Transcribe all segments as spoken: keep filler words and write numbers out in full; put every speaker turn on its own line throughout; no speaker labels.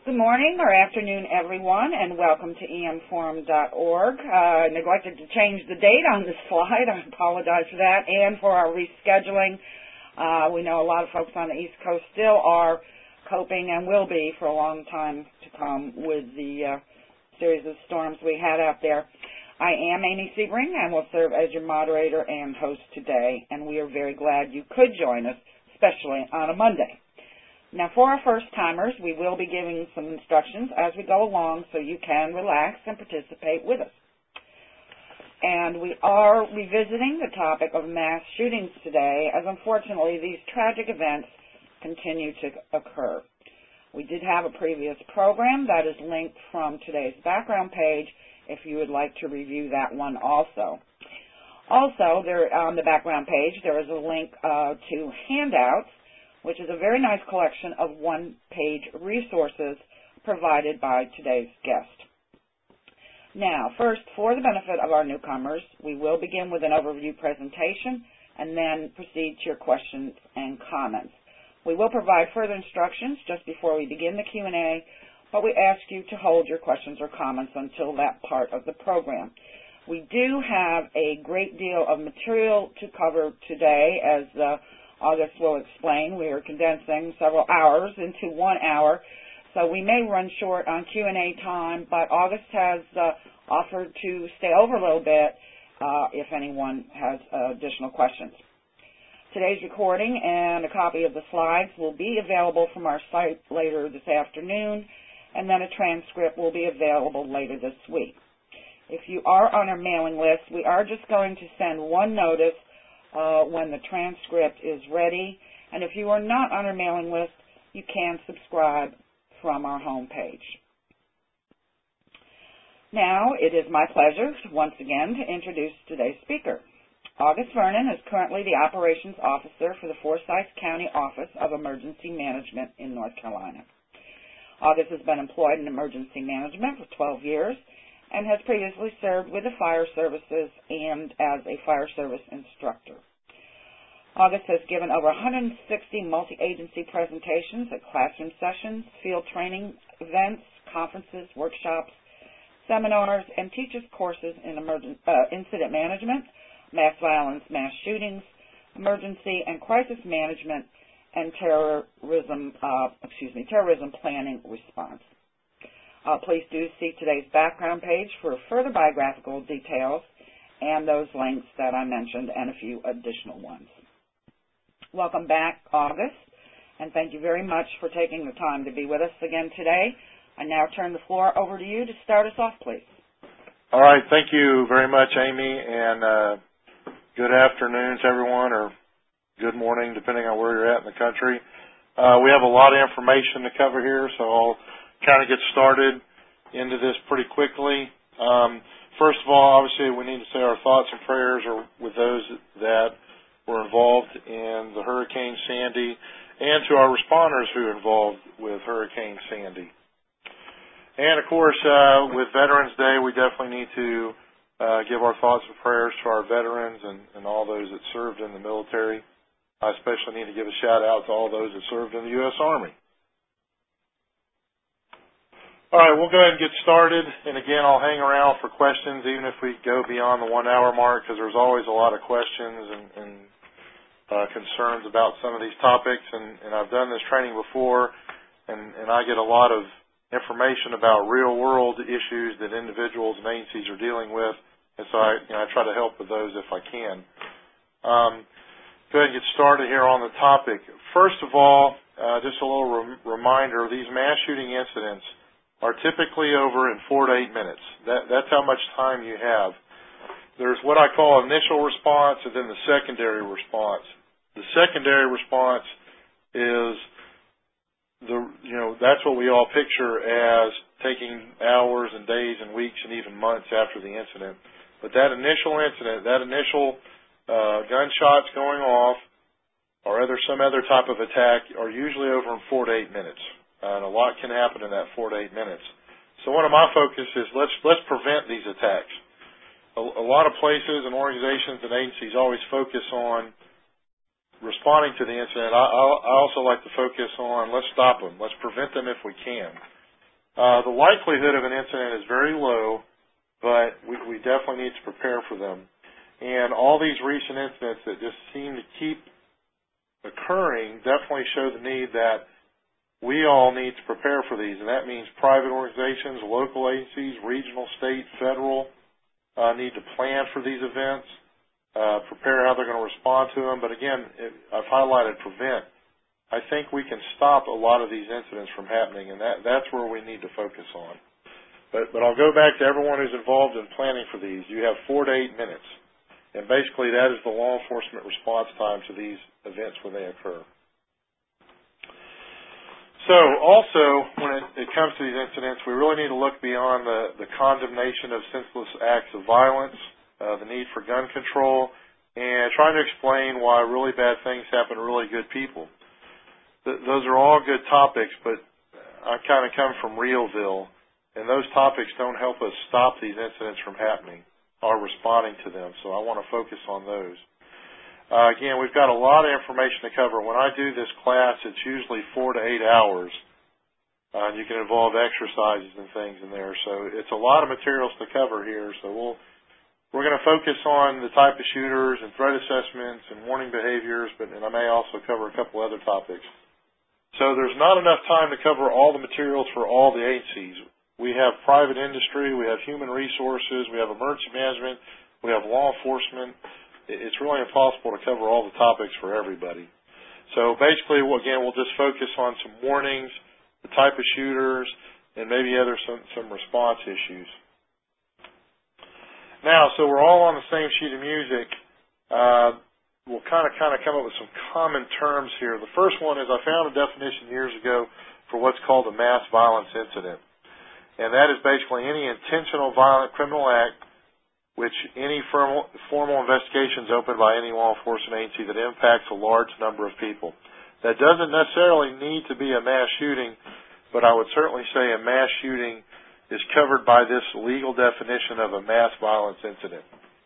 Good morning or afternoon, everyone, and welcome to e m forum dot org. Uh, I neglected to change the date on this slide. I apologize for that, and for our rescheduling. Uh, we know a lot of folks on the East Coast still are coping and will be for a long time to come with the uh, series of storms we had out there. I am Amy Sebring and will serve as your moderator and host today, and we are very glad you could join us, especially on a Monday. Now, for our first-timers, we will be giving some instructions as we go along so you can relax and participate with us. And we are revisiting the topic of mass shootings today, as unfortunately these tragic events continue to occur. We did have a previous program that is linked from today's background page if you would like to review that one also. Also, there on the background page, there is a link uh, to handouts, which is a very nice collection of one-page resources provided by today's guest. Now, first, for the benefit of our newcomers, we will begin with an overview presentation and then proceed to your questions and comments. We will provide further instructions just before we begin the Q and A, but we ask you to hold your questions or comments until that part of the program. We do have a great deal of material to cover today, as uh, August will explain. We are condensing several hours into one hour, so we may run short on Q and A time, but August has uh, offered to stay over a little bit uh, if anyone has uh, additional questions. Today's recording and a copy of the slides will be available from our site later this afternoon, and then a transcript will be available later this week. If you are on our mailing list, we are just going to send one notice Uh, when the transcript is ready. And if you are not on our mailing list, you can subscribe from our home page. Now, it is my pleasure once again to introduce today's speaker. August Vernon is currently the Operations Officer for the Forsyth County Office of Emergency Management in North Carolina. August has been employed in emergency management for twelve years and has previously served with the fire services and as a fire service instructor. August has given over one hundred sixty multi-agency presentations at classroom sessions, field training events, conferences, workshops, seminars, and teaches courses in emergent, uh, incident management, mass violence, mass shootings, emergency and crisis management, and terrorism, uh, excuse me, terrorism planning response. Uh, please do see today's background page for further biographical details and those links that I mentioned and a few additional ones. Welcome back, August, and thank you very much for taking the time to be with us again today. I now turn the floor over to you to start us off, please.
All right. Thank you very much, Amy, and uh, good afternoon to everyone, or good morning, depending on where you're at in the country. Uh, we have a lot of information to cover here, so I'll kind of get started into this pretty quickly. Um, first of all, obviously, we need to say our thoughts and prayers are with those that were involved in the Hurricane Sandy and to our responders who were involved with Hurricane Sandy. And, of course, uh, with Veterans Day, we definitely need to uh, give our thoughts and prayers to our veterans and, and all those that served in the military. I especially need to give a shout-out to all those that served in the U S Army. All right, we'll go ahead and get started, and again, I'll hang around for questions even if we go beyond the one-hour mark, because there's always a lot of questions and, and uh, concerns about some of these topics, and, and I've done this training before, and, and I get a lot of information about real-world issues that individuals and agencies are dealing with, and so I, you know, I try to help with those if I can. Um, go ahead and get started here on the topic. First of all, uh, just a little rem- reminder, these mass shooting incidents are typically over in four to eight minutes. That, that's how much time you have. There's what I call initial response and then the secondary response. The secondary response is, the you know, that's what we all picture as taking hours and days and weeks and even months after the incident. But that initial incident, that initial uh, gunshots going off or other some other type of attack are usually over in four to eight minutes. Uh, and a lot can happen in that four to eight minutes. So one of my focus is let's let's prevent these attacks. A, a lot of places and organizations and agencies always focus on responding to the incident. I, I also like to focus on let's stop them. Let's prevent them if we can. Uh, the likelihood of an incident is very low, but we, we definitely need to prepare for them. And all these recent incidents that just seem to keep occurring definitely show the need that we all need to prepare for these, and that means private organizations, local agencies, regional, state, federal, uh, need to plan for these events, uh, prepare how they're going to respond to them. But again, it, I've highlighted prevent. I think we can stop a lot of these incidents from happening, and that, that's where we need to focus on. But, but I'll go back to everyone who's involved in planning for these. You have four to eight minutes, and basically that is the law enforcement response time to these events when they occur. So also, when it, it comes to these incidents, we really need to look beyond the, the condemnation of senseless acts of violence, uh, the need for gun control, and trying to explain why really bad things happen to really good people. Th- those are all good topics, but I kind of come from Realville, and those topics don't help us stop these incidents from happening or responding to them, so I want to focus on those. Uh, again, we've got a lot of information to cover. When I do this class, it's usually four to eight hours. Uh, and you can involve exercises and things in there. So it's a lot of materials to cover here. So we'll, we're going to focus on the type of shooters and threat assessments and warning behaviors, but and I may also cover a couple other topics. So there's not enough time to cover all the materials for all the agencies. We have private industry, we have human resources, we have emergency management, we have law enforcement. It's really impossible to cover all the topics for everybody. So basically, again, we'll just focus on some warnings, the type of shooters, and maybe other some, some response issues. Now, so we're all on the same sheet of music. Uh, we'll kind of kind of come up with some common terms here. The first one is I found a definition years ago for what's called a mass violence incident. And that is basically any intentional violent criminal act which any formal, formal investigation is opened by any law enforcement agency that impacts a large number of people. That doesn't necessarily need to be a mass shooting, but I would certainly say a mass shooting is covered by this legal definition of a mass violence incident.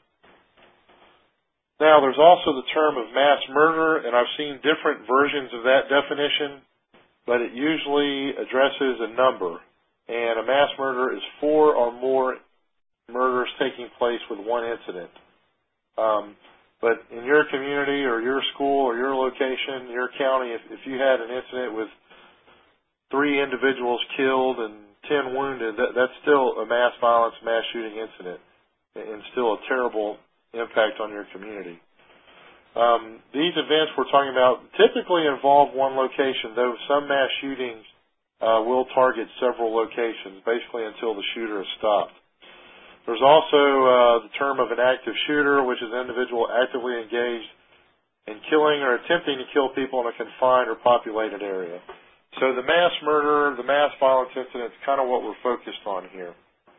Now, there's also the term of mass murder, and I've seen different versions of that definition, but it usually addresses a number, and a mass murder is four or more murders taking place with one incident. Um, but in your community or your school or your location, your county, if, if you had an incident with three individuals killed and ten wounded, that, that's still a mass violence, mass shooting incident and still a terrible impact on your community. Um, these events we're talking about typically involve one location, though some mass shootings uh, will target several locations, basically until the shooter is stopped. There's also uh, the term of an active shooter, which is an individual actively engaged in killing or attempting to kill people in a confined or populated area. So the mass murder, the mass violence incident is kind of what we're focused on here.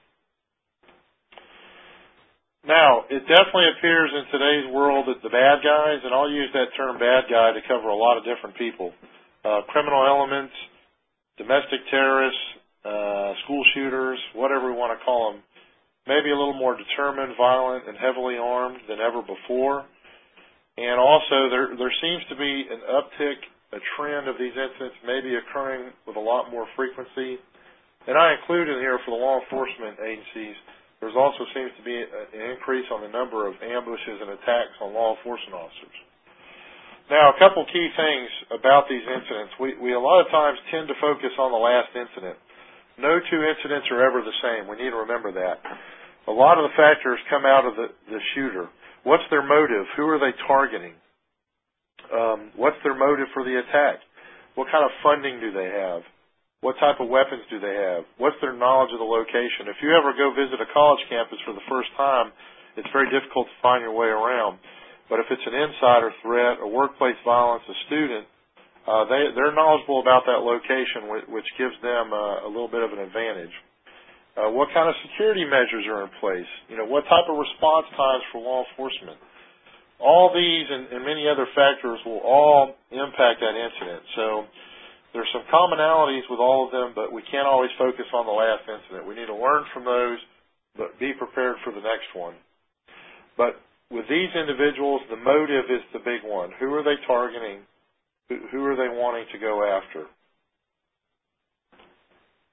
Now, it definitely appears in today's world that the bad guys, and I'll use that term bad guy to cover a lot of different people, uh, criminal elements, domestic terrorists, uh, school shooters, whatever we want to call them, maybe a little more determined, violent, and heavily armed than ever before. And also, there there seems to be an uptick, a trend of these incidents maybe occurring with a lot more frequency. And I include in here for the law enforcement agencies, there also seems to be an increase on the number of ambushes and attacks on law enforcement officers. Now, a couple key things about these incidents. We, we a lot of times tend to focus on the last incident. No two incidents are ever the same. We need to remember that. A lot of the factors come out of the, the shooter. What's their motive? Who are they targeting? Um, what's their motive for the attack? What kind of funding do they have? What type of weapons do they have? What's their knowledge of the location? If you ever go visit a college campus for the first time, it's very difficult to find your way around. But if it's an insider threat or workplace violence, a student, uh, they, they're knowledgeable about that location, which, which gives them uh, a little bit of an advantage. Uh, what kind of security measures are in place? You know, what type of response times for law enforcement? All these and, and many other factors will all impact that incident. So there's some commonalities with all of them, but we can't always focus on the last incident. We need to learn from those, but be prepared for the next one. But with these individuals, the motive is the big one. Who are they targeting? Who, who are they wanting to go after?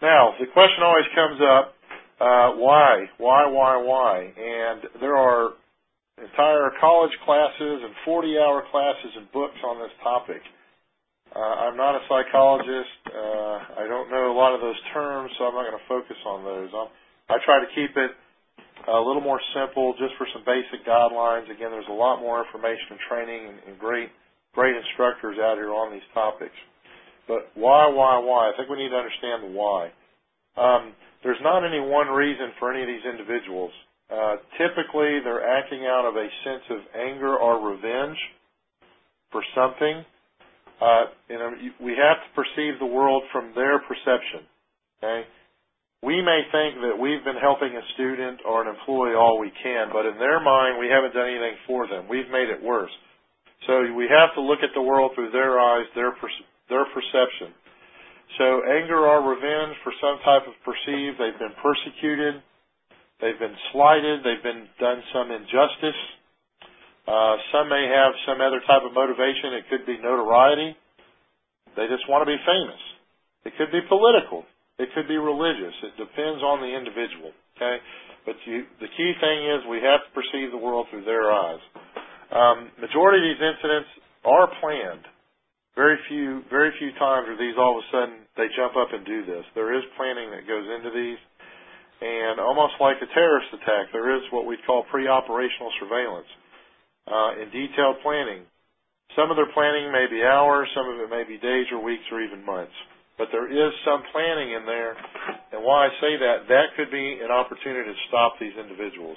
Now, the question always comes up, uh, why? Why, why, why? And there are entire college classes and forty-hour classes and books on this topic. Uh, I'm not a psychologist. Uh, I don't know a lot of those terms, so I'm not going to focus on those. I'm, I try to keep it a little more simple, just for some basic guidelines. Again, there's a lot more information and training and, and great, great instructors out here on these topics. But why, why, why? I think we need to understand the why. Um, there's not any one reason for any of these individuals. Uh, typically, they're acting out of a sense of anger or revenge for something. Uh, you know, we have to perceive the world from their perception. Okay? We may think that we've been helping a student or an employee all we can, but in their mind, we haven't done anything for them. We've made it worse. So we have to look at the world through their eyes, their per- their perception. So anger or revenge for some type of perceived, they've been persecuted, they've been slighted, they've been done some injustice. Uh, some may have some other type of motivation. It could be notoriety. They just want to be famous. It could be political. It could be religious. It depends on the individual. Okay, but you, the key thing is we have to perceive the world through their eyes. Um, majority of these incidents are planned. Very few, very few times are these all of a sudden they jump up and do this. There is planning that goes into these, and almost like a terrorist attack, there is what we call pre-operational surveillance uh, and detailed planning. Some of their planning may be hours, some of it may be days or weeks or even months. But there is some planning in there, and why I say that, that could be an opportunity to stop these individuals.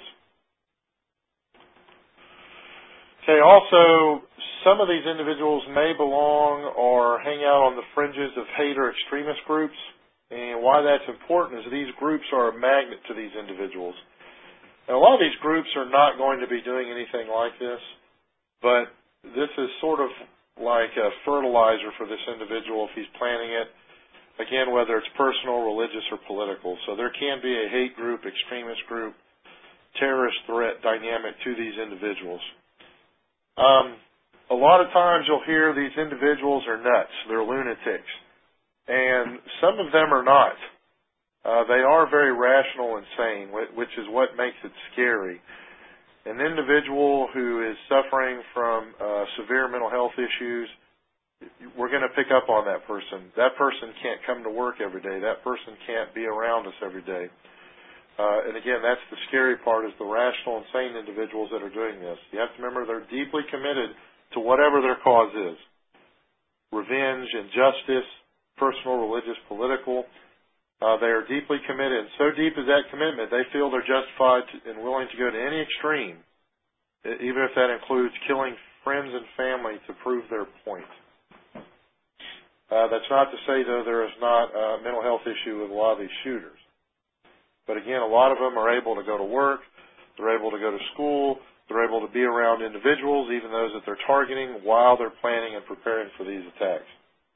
Okay, also, some of these individuals may belong or hang out on the fringes of hate or extremist groups, and why that's important is these groups are a magnet to these individuals. And a lot of these groups are not going to be doing anything like this, but this is sort of like a fertilizer for this individual if he's planning it. Again, whether it's personal, religious, or political. So there can be a hate group, extremist group, terrorist threat dynamic to these individuals. Um, a lot of times you'll hear these individuals are nuts. They're lunatics. And some of them are not. Uh, they are very rational and sane, which is what makes it scary. An individual who is suffering from uh, severe mental health issues, we're going to pick up on that person. That person can't come to work every day. That person can't be around us every day. Uh, and again, that's the scary part, is the rational and sane individuals that are doing this. You have to remember they're deeply committed to whatever their cause is. Revenge, injustice, personal, religious, political. Uh, they are deeply committed. And so deep is that commitment, they feel they're justified to, and willing to go to any extreme, even if that includes killing friends and family to prove their point. Uh, that's not to say, though, there is not a mental health issue with a lot of these shooters. But again, a lot of them are able to go to work, they're able to go to school, they're able to be around individuals, even those that they're targeting, while they're planning and preparing for these attacks.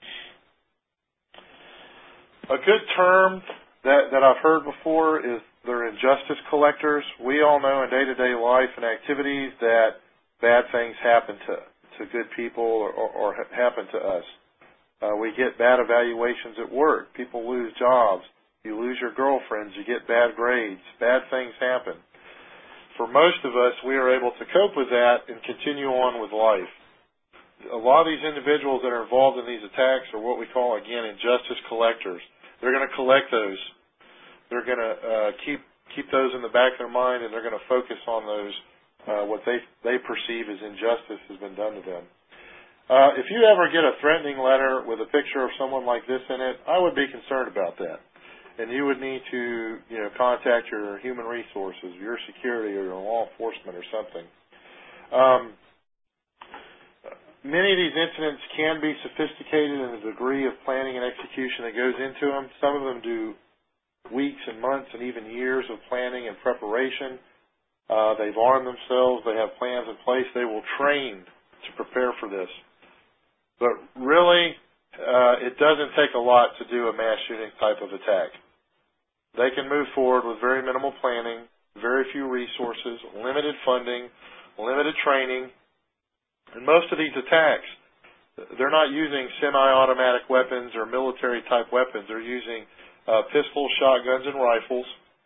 A good term that, that I've heard before is they're injustice collectors. We all know in day-to-day life and activities that bad things happen to, to good people or, or, or happen to us. Uh, we get bad evaluations at work. People lose jobs. You lose your girlfriends. You get bad grades. Bad things happen. For most of us, we are able to cope with that and continue on with life. A lot of these individuals that are involved in these attacks are what we call, again, injustice collectors. They're going to collect those. They're going to uh, keep keep those in the back of their mind, and they're going to focus on those, uh, what they, they perceive as injustice has been done to them. Uh, if you ever get a threatening letter with a picture of someone like this in it, I would be concerned about that. And you would need to, you know, contact your human resources, your security, or your law enforcement or something. Um, many of these incidents can be sophisticated in the degree of planning and execution that goes into them. Some of them do weeks and months and even years of planning and preparation. Uh, they've armed themselves. They have plans in place. They will train to prepare for this. But really, uh, it doesn't take a lot to do a mass shooting type of attack. They can move forward with very minimal planning, very few resources, limited funding, limited training. And most of these attacks, they're not using semi-automatic weapons or military-type weapons. They're using uh, pistols, shotguns, and rifles.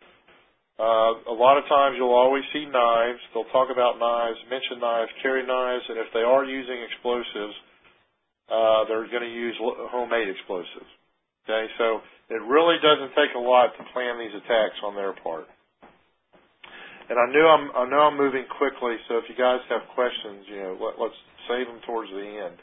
Uh, a lot of times you'll always see knives. They'll talk about knives, mention knives, carry knives, and if they are using explosives, uh, they're going to use homemade explosives. Okay, so it really doesn't take a lot to plan these attacks on their part. And I knew I'm, I know I'm moving quickly, so if you guys have questions, you know, let, let's save them towards the end.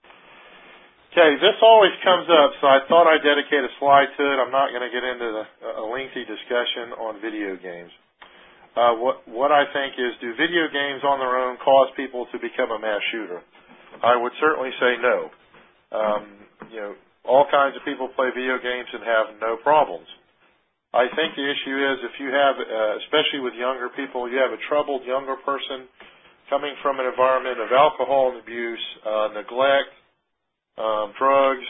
Okay, this always comes up, so I thought I'd dedicate a slide to it. I'm not going to get into the, a lengthy discussion on video games. Uh, what, what I think is, do video games on their own cause people to become a mass shooter? I would certainly say no. Um, you know, all kinds of people play video games and have no problems. I think the issue is if you have, uh, especially with younger people, you have a troubled younger person coming from an environment of alcohol and abuse, uh, neglect, Um, drugs,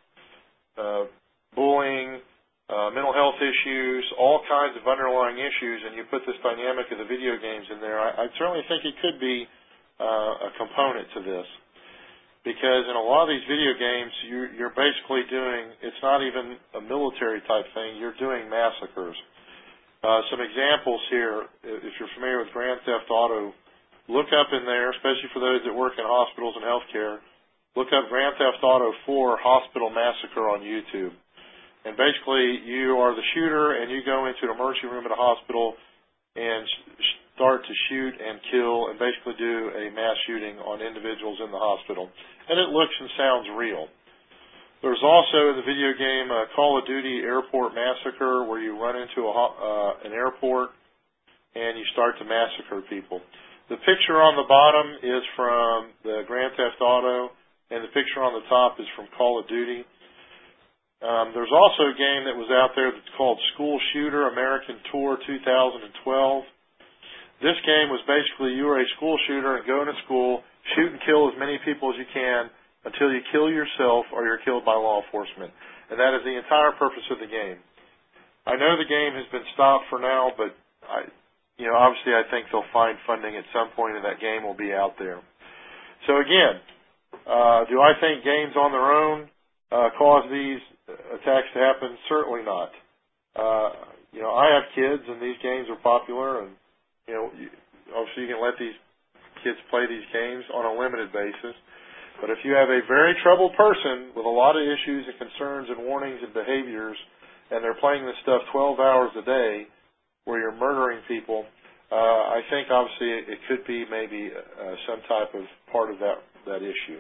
uh, bullying, uh, mental health issues, all kinds of underlying issues, and you put this dynamic of the video games in there, I, I certainly think it could be uh, a component to this. Because in a lot of these video games, you, you're basically doing, it's not even a military type thing, you're doing massacres. Uh, some examples here, if you're familiar with Grand Theft Auto, look up in there, especially for those that work in hospitals and healthcare, look up Grand Theft Auto four Hospital Massacre on YouTube. And basically, you are the shooter, and you go into an emergency room at a hospital and start to shoot and kill and basically do a mass shooting on individuals in the hospital. And it looks and sounds real. There's also in the video game uh, Call of Duty Airport Massacre, where you run into a, uh, an airport and you start to massacre people. The picture on the bottom is from the Grand Theft Auto, and the picture on the top is from Call of Duty. Um, there's also a game that was out there that's called School Shooter American Tour two thousand twelve. This game was basically you were a school shooter and go into school, shoot and kill as many people as you can until you kill yourself or you're killed by law enforcement. And that is the entire purpose of the game. I know the game has been stopped for now, but I, you know, obviously I think they'll find funding at some point and that game will be out there. So again, Uh, do I think games on their own uh, cause these attacks to happen? Certainly not. Uh, you know, I have kids, and these games are popular, and you know, you, obviously you can let these kids play these games on a limited basis. But if you have a very troubled person with a lot of issues and concerns and warnings and behaviors, and they're playing this stuff twelve hours a day, where you're murdering people, uh, I think obviously it, it could be maybe uh, some type of part of that. that issue.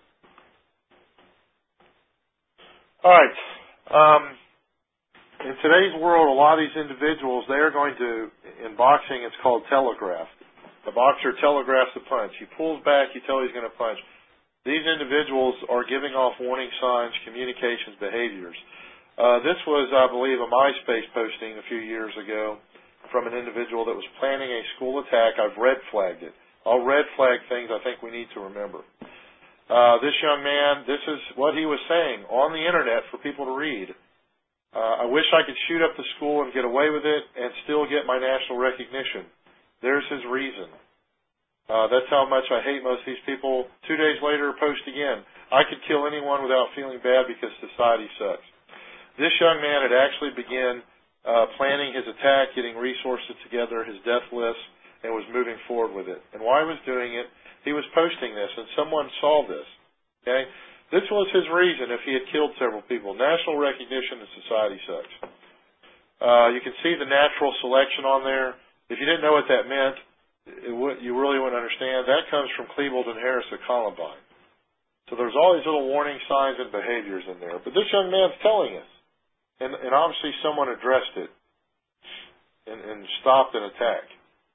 All right. Um, in today's world, a lot of these individuals, they are going to, in boxing, it's called telegraph. The boxer telegraphs the punch. He pulls back, you tell he's going to punch. These individuals are giving off warning signs, communications, behaviors. Uh, this was, I believe, a MySpace posting a few years ago from an individual that was planning a school attack. I've red flagged it. I'll red flag things I think we need to remember. Uh, this young man, this is what he was saying on the internet for people to read. Uh, I wish I could shoot up the school and get away with it and still get my national recognition. There's his reason. Uh, that's how much I hate most of these people. Two days later, post again. I could kill anyone without feeling bad because society sucks. This young man had actually begun uh, planning his attack, getting resources together, his death list, and was moving forward with it. And while he was doing it, he was posting this, and someone saw this. Okay, this was his reason if he had killed several people. National recognition and society sucks. Uh, you can see the natural selection on there. If you didn't know what that meant, it would, you really wouldn't understand. That comes from Klebold and Harris at Columbine. So there's all these little warning signs and behaviors in there. But this young man's telling us, and, and obviously someone addressed it and, and stopped an attack.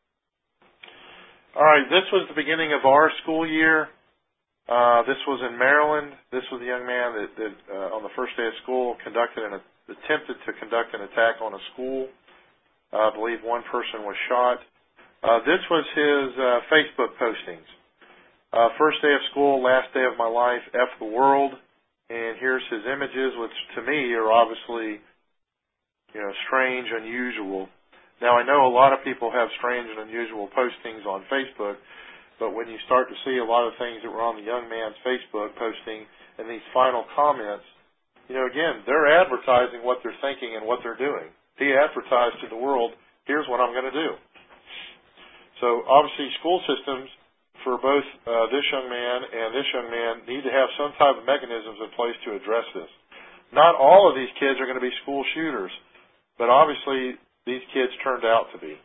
All right, this was the beginning of our school year. Uh, this was in Maryland. This was a young man that, that uh, on the first day of school, conducted an attempted to conduct an attack on a school. Uh, I believe one person was shot. Uh, this was his uh, Facebook postings. Uh, first day of school, last day of my life, F the world. And here's his images, which to me are obviously, you know, strange, unusual. Now, I know a lot of people have strange and unusual postings on Facebook, but when you start to see a lot of things that were on the young man's Facebook posting and these final comments, you know, again, they're advertising what they're thinking and what they're doing. He advertised to the world, here's what I'm going to do. So obviously school systems for both uh, this young man and this young man need to have some type of mechanisms in place to address this. Not all of these kids are going to be school shooters, but obviously these kids turned out to be.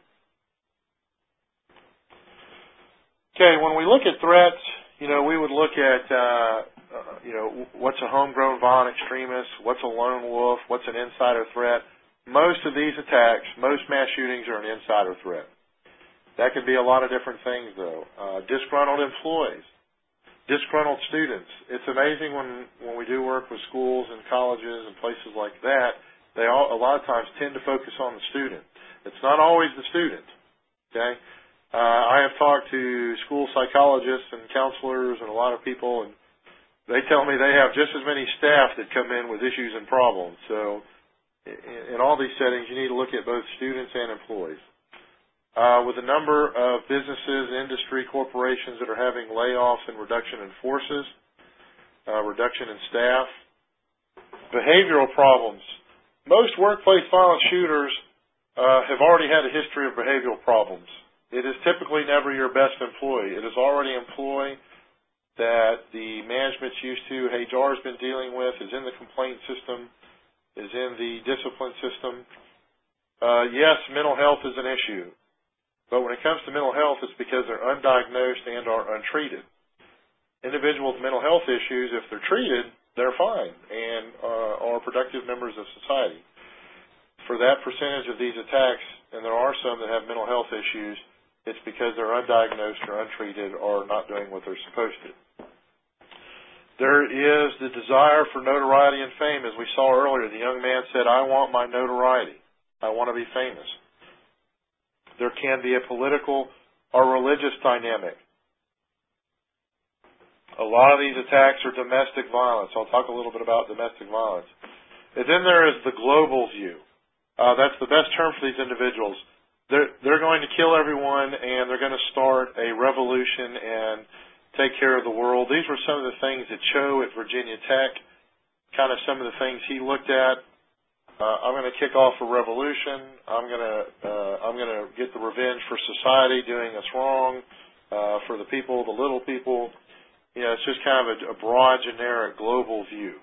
Okay, when we look at threats, you know, we would look at, uh, uh, you know, what's a homegrown violent extremist, what's a lone wolf, what's an insider threat. Most of these attacks, most mass shootings are an insider threat. That can be a lot of different things, though. Uh, disgruntled employees, disgruntled students. It's amazing when, when we do work with schools and colleges and places like that, they all, a lot of times tend to focus on the student. It's not always the student, okay? Uh, I have talked to school psychologists and counselors and a lot of people, and they tell me they have just as many staff that come in with issues and problems. So in, in all these settings, you need to look at both students and employees. Uh, with a number of businesses, industry, corporations that are having layoffs and reduction in forces, uh, reduction in staff. Behavioral problems. Most workplace violent shooters uh, have already had a history of behavioral problems. It is typically never your best employee. It is already an employee that the management's used to, H R has been dealing with, is in the complaint system, is in the discipline system. Uh, yes, mental health is an issue. But when it comes to mental health, it's because they're undiagnosed and are untreated. Individuals with mental health issues, if they're treated, they're fine and uh, are productive members of society. For that percentage of these attacks, and there are some that have mental health issues, it's because they're undiagnosed or untreated or not doing what they're supposed to. There is the desire for notoriety and fame. As we saw earlier, the young man said, I want my notoriety. I want to be famous. There can be a political or religious dynamic. A lot of these attacks are domestic violence. I'll talk a little bit about domestic violence. And then there is the global view. Uh, that's the best term for these individuals. They're, they're going to kill everyone, and they're going to start a revolution and take care of the world. These were some of the things that Cho at Virginia Tech, kind of some of the things he looked at. Uh, I'm going to kick off a revolution. I'm going to uh, I'm going to get the revenge for society doing us wrong, uh, for the people, the little people. You know, it's just kind of a, a broad, generic, global view.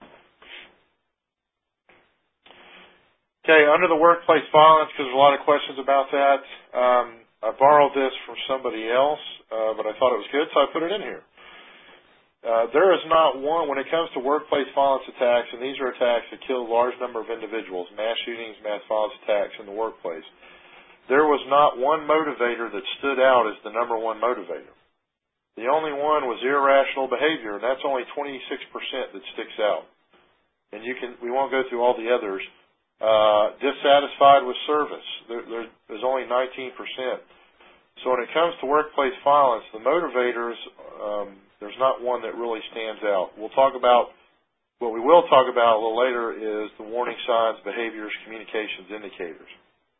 Okay, under the workplace violence, because there's a lot of questions about that. Um, I borrowed this from somebody else, uh, but I thought it was good, so I put it in here. Uh, there is not one, when it comes to workplace violence attacks, and these are attacks that kill a large number of individuals, mass shootings, mass violence attacks in the workplace, there was not one motivator that stood out as the number one motivator. The only one was irrational behavior, and that's only twenty-six percent that sticks out. And you can, we won't go through all the others. Uh, dissatisfied with service, there, there, there's only nineteen percent. So when it comes to workplace violence, the motivators, um, there's not one that really stands out. We'll talk about, what we will talk about a little later is the warning signs, behaviors, communications indicators.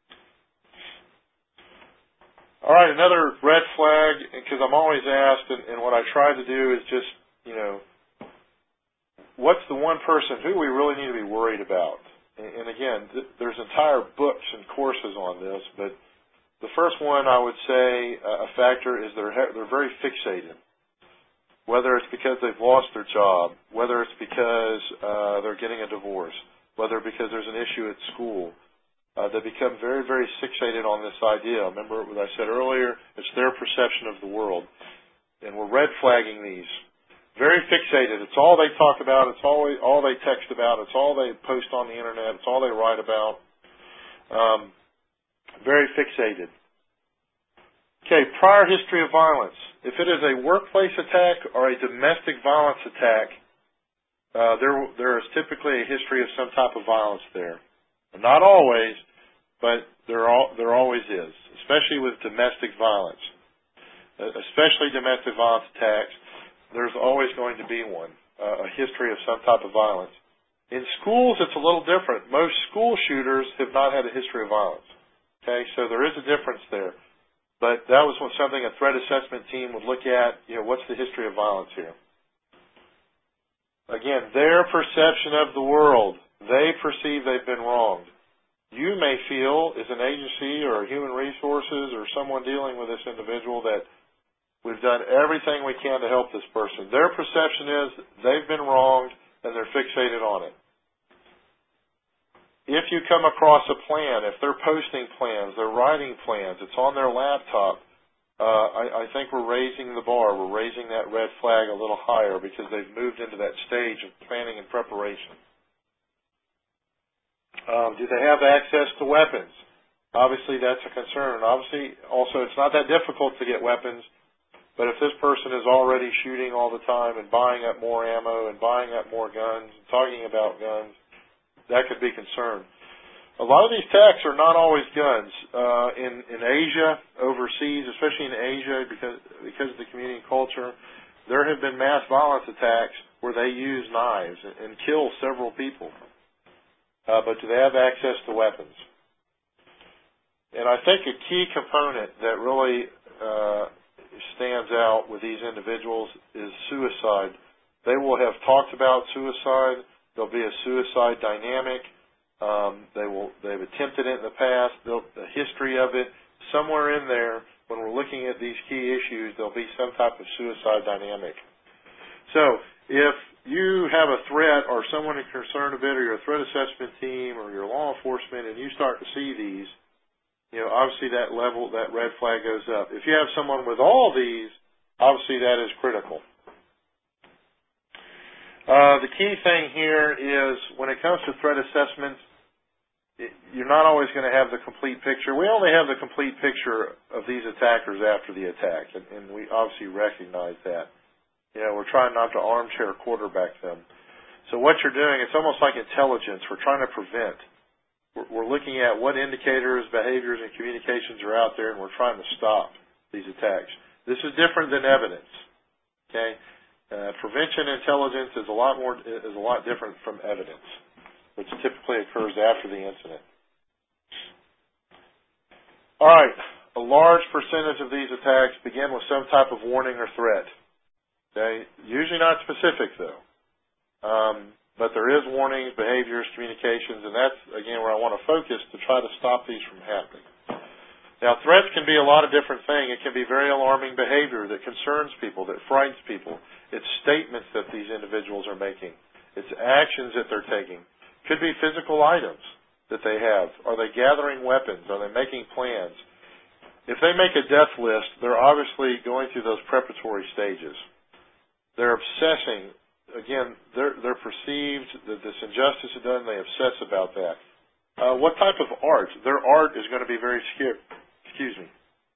All right, another red flag, because I'm always asked, and, and what I try to do is just, you know, what's the one person who we really need to be worried about? And, and again, th- there's entire books and courses on this, but the first one I would say uh, a factor is they're, ha- they're very fixated. Whether it's because they've lost their job, whether it's because uh, they're getting a divorce, whether because there's an issue at school, uh, they become very, very fixated on this idea. Remember what I said earlier? It's their perception of the world. And we're red flagging these. Very fixated. It's all they talk about. It's all, all they text about. It's all they post on the Internet. It's all they write about. Um, very fixated. Okay, prior history of violence. If it is a workplace attack or a domestic violence attack, uh, there there is typically a history of some type of violence there. Not always, but there all, there always is, especially with domestic violence. Uh, especially domestic violence attacks, there's always going to be one, uh, a history of some type of violence. In schools, it's a little different. Most school shooters have not had a history of violence. Okay, so there is a difference there. But that was something a threat assessment team would look at, you know, what's the history of violence here? Again, their perception of the world, they perceive they've been wronged. You may feel, as an agency or human resources or someone dealing with this individual, that we've done everything we can to help this person. Their perception is they've been wronged and they're fixated on it. If you come across a plan, if they're posting plans, they're writing plans, it's on their laptop, uh, I, I think we're raising the bar. We're raising that red flag a little higher because they've moved into that stage of planning and preparation. Um, do they have access to weapons? Obviously, that's a concern. Obviously, also, it's not that difficult to get weapons, but if this person is already shooting all the time and buying up more ammo and buying up more guns and talking about guns, that could be concerned. A lot of these attacks are not always guns. Uh, in, in Asia, overseas, especially in Asia, because, because of the community culture, there have been mass violence attacks where they use knives and, and kill several people. Uh, but do they have access to weapons? And I think a key component that really uh, stands out with these individuals is suicide. They will have talked about suicide. There'll be a suicide dynamic. Um, they will, they've attempted it in the past. They'll, the history of it, somewhere in there, when we're looking at these key issues, there'll be some type of suicide dynamic. So if you have a threat or someone is concerned a bit, or your threat assessment team or your law enforcement, and you start to see these, you know, obviously that level, that red flag goes up. If you have someone with all these, obviously that is critical. Uh, the key thing here is when it comes to threat assessments, it, you're not always going to have the complete picture. We only have the complete picture of these attackers after the attack, and, and we obviously recognize that. You know, we're trying not to armchair quarterback them. So what you're doing, it's almost like intelligence. We're trying to prevent. We're, we're looking at what indicators, behaviors, and communications are out there, and we're trying to stop these attacks. This is different than evidence. Okay, uh, prevention intelligence is a lot more is a lot different from evidence, which typically occurs after the incident. All right, a large percentage of these attacks begin with some type of warning or threat. Okay, usually not specific though, um, but there is warnings, behaviors, communications, and that's again where I want to focus to try to stop these from happening. Now, threats can be a lot of different things. It can be very alarming behavior that concerns people, that frightens people. It's statements that these individuals are making. It's actions that they're taking. Could be physical items that they have. Are they gathering weapons? Are they making plans? If they make a death list, they're obviously going through those preparatory stages. They're obsessing. Again, they're, they're perceived that this injustice is done. They obsess about that. Uh, what type of art? Their art is going to be very scary. Excuse me.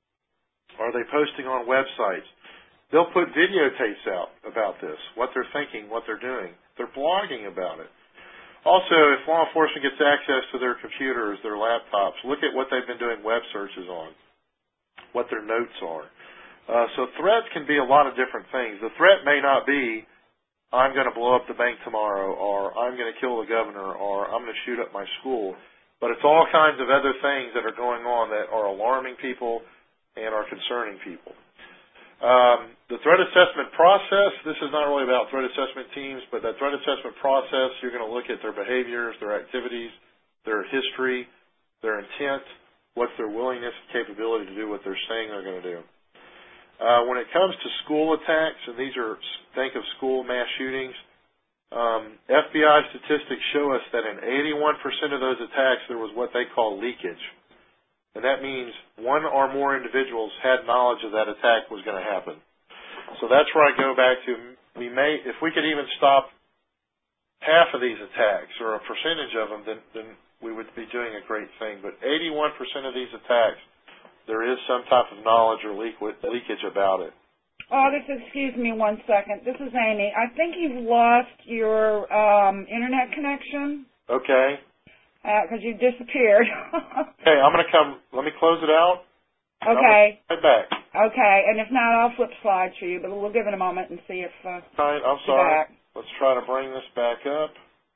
Are they posting on websites? They'll put videotapes out about this, what they're thinking, what they're doing. They're blogging about it. Also, if law enforcement gets access to their computers, their laptops, look at what they've been doing web searches on, what their notes are. Uh, so threats can be a lot of different things. The threat may not be, I'm going to blow up the bank tomorrow, or I'm going to kill the governor, or I'm going to shoot up my school. But it's all kinds of other things that are going on that are alarming people and are concerning people. Um, the threat assessment process, this is not really about threat assessment teams, but that threat assessment process, you're going to look at their behaviors, their activities, their history, their intent, what's their willingness and capability to do what they're saying they're going to do. Uh, when it comes to school attacks, and these are, think of school mass shootings, um, F B I statistics show us that in eighty-one percent of those attacks there was what they call leakage. And that means one or more individuals had knowledge of that attack was going to happen. So that's where I go back to, we may, if we could even stop half of these attacks or a percentage of them, then, then we would be doing a great thing. But eighty-one percent of these attacks, there is some type of knowledge or leak, leakage about it.
Oh, this, excuse me one second. This is Amy. I think you've lost your um, internet connection.
Okay.
Because uh, you disappeared.
Okay, I'm going to come. Let me close it out.
Okay.
Right back.
Okay, and if not, I'll flip slides for you, but we'll give it a moment and see if uh,
All right, I'm sorry. Back. Let's try to bring this back up.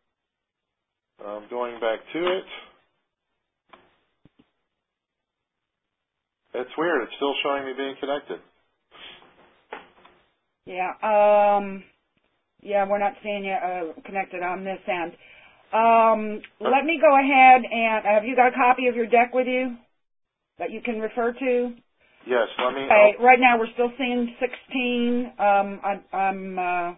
I'm going back to it. It's weird. It's still showing me being connected.
Yeah. Um, Yeah, we're not seeing you uh, connected on this end. Um, let me go ahead and have you got a copy of your deck with you that you can refer to?
Yes, let me.
Okay, right now we're still seeing sixteen. Um, I'm. I'm uh,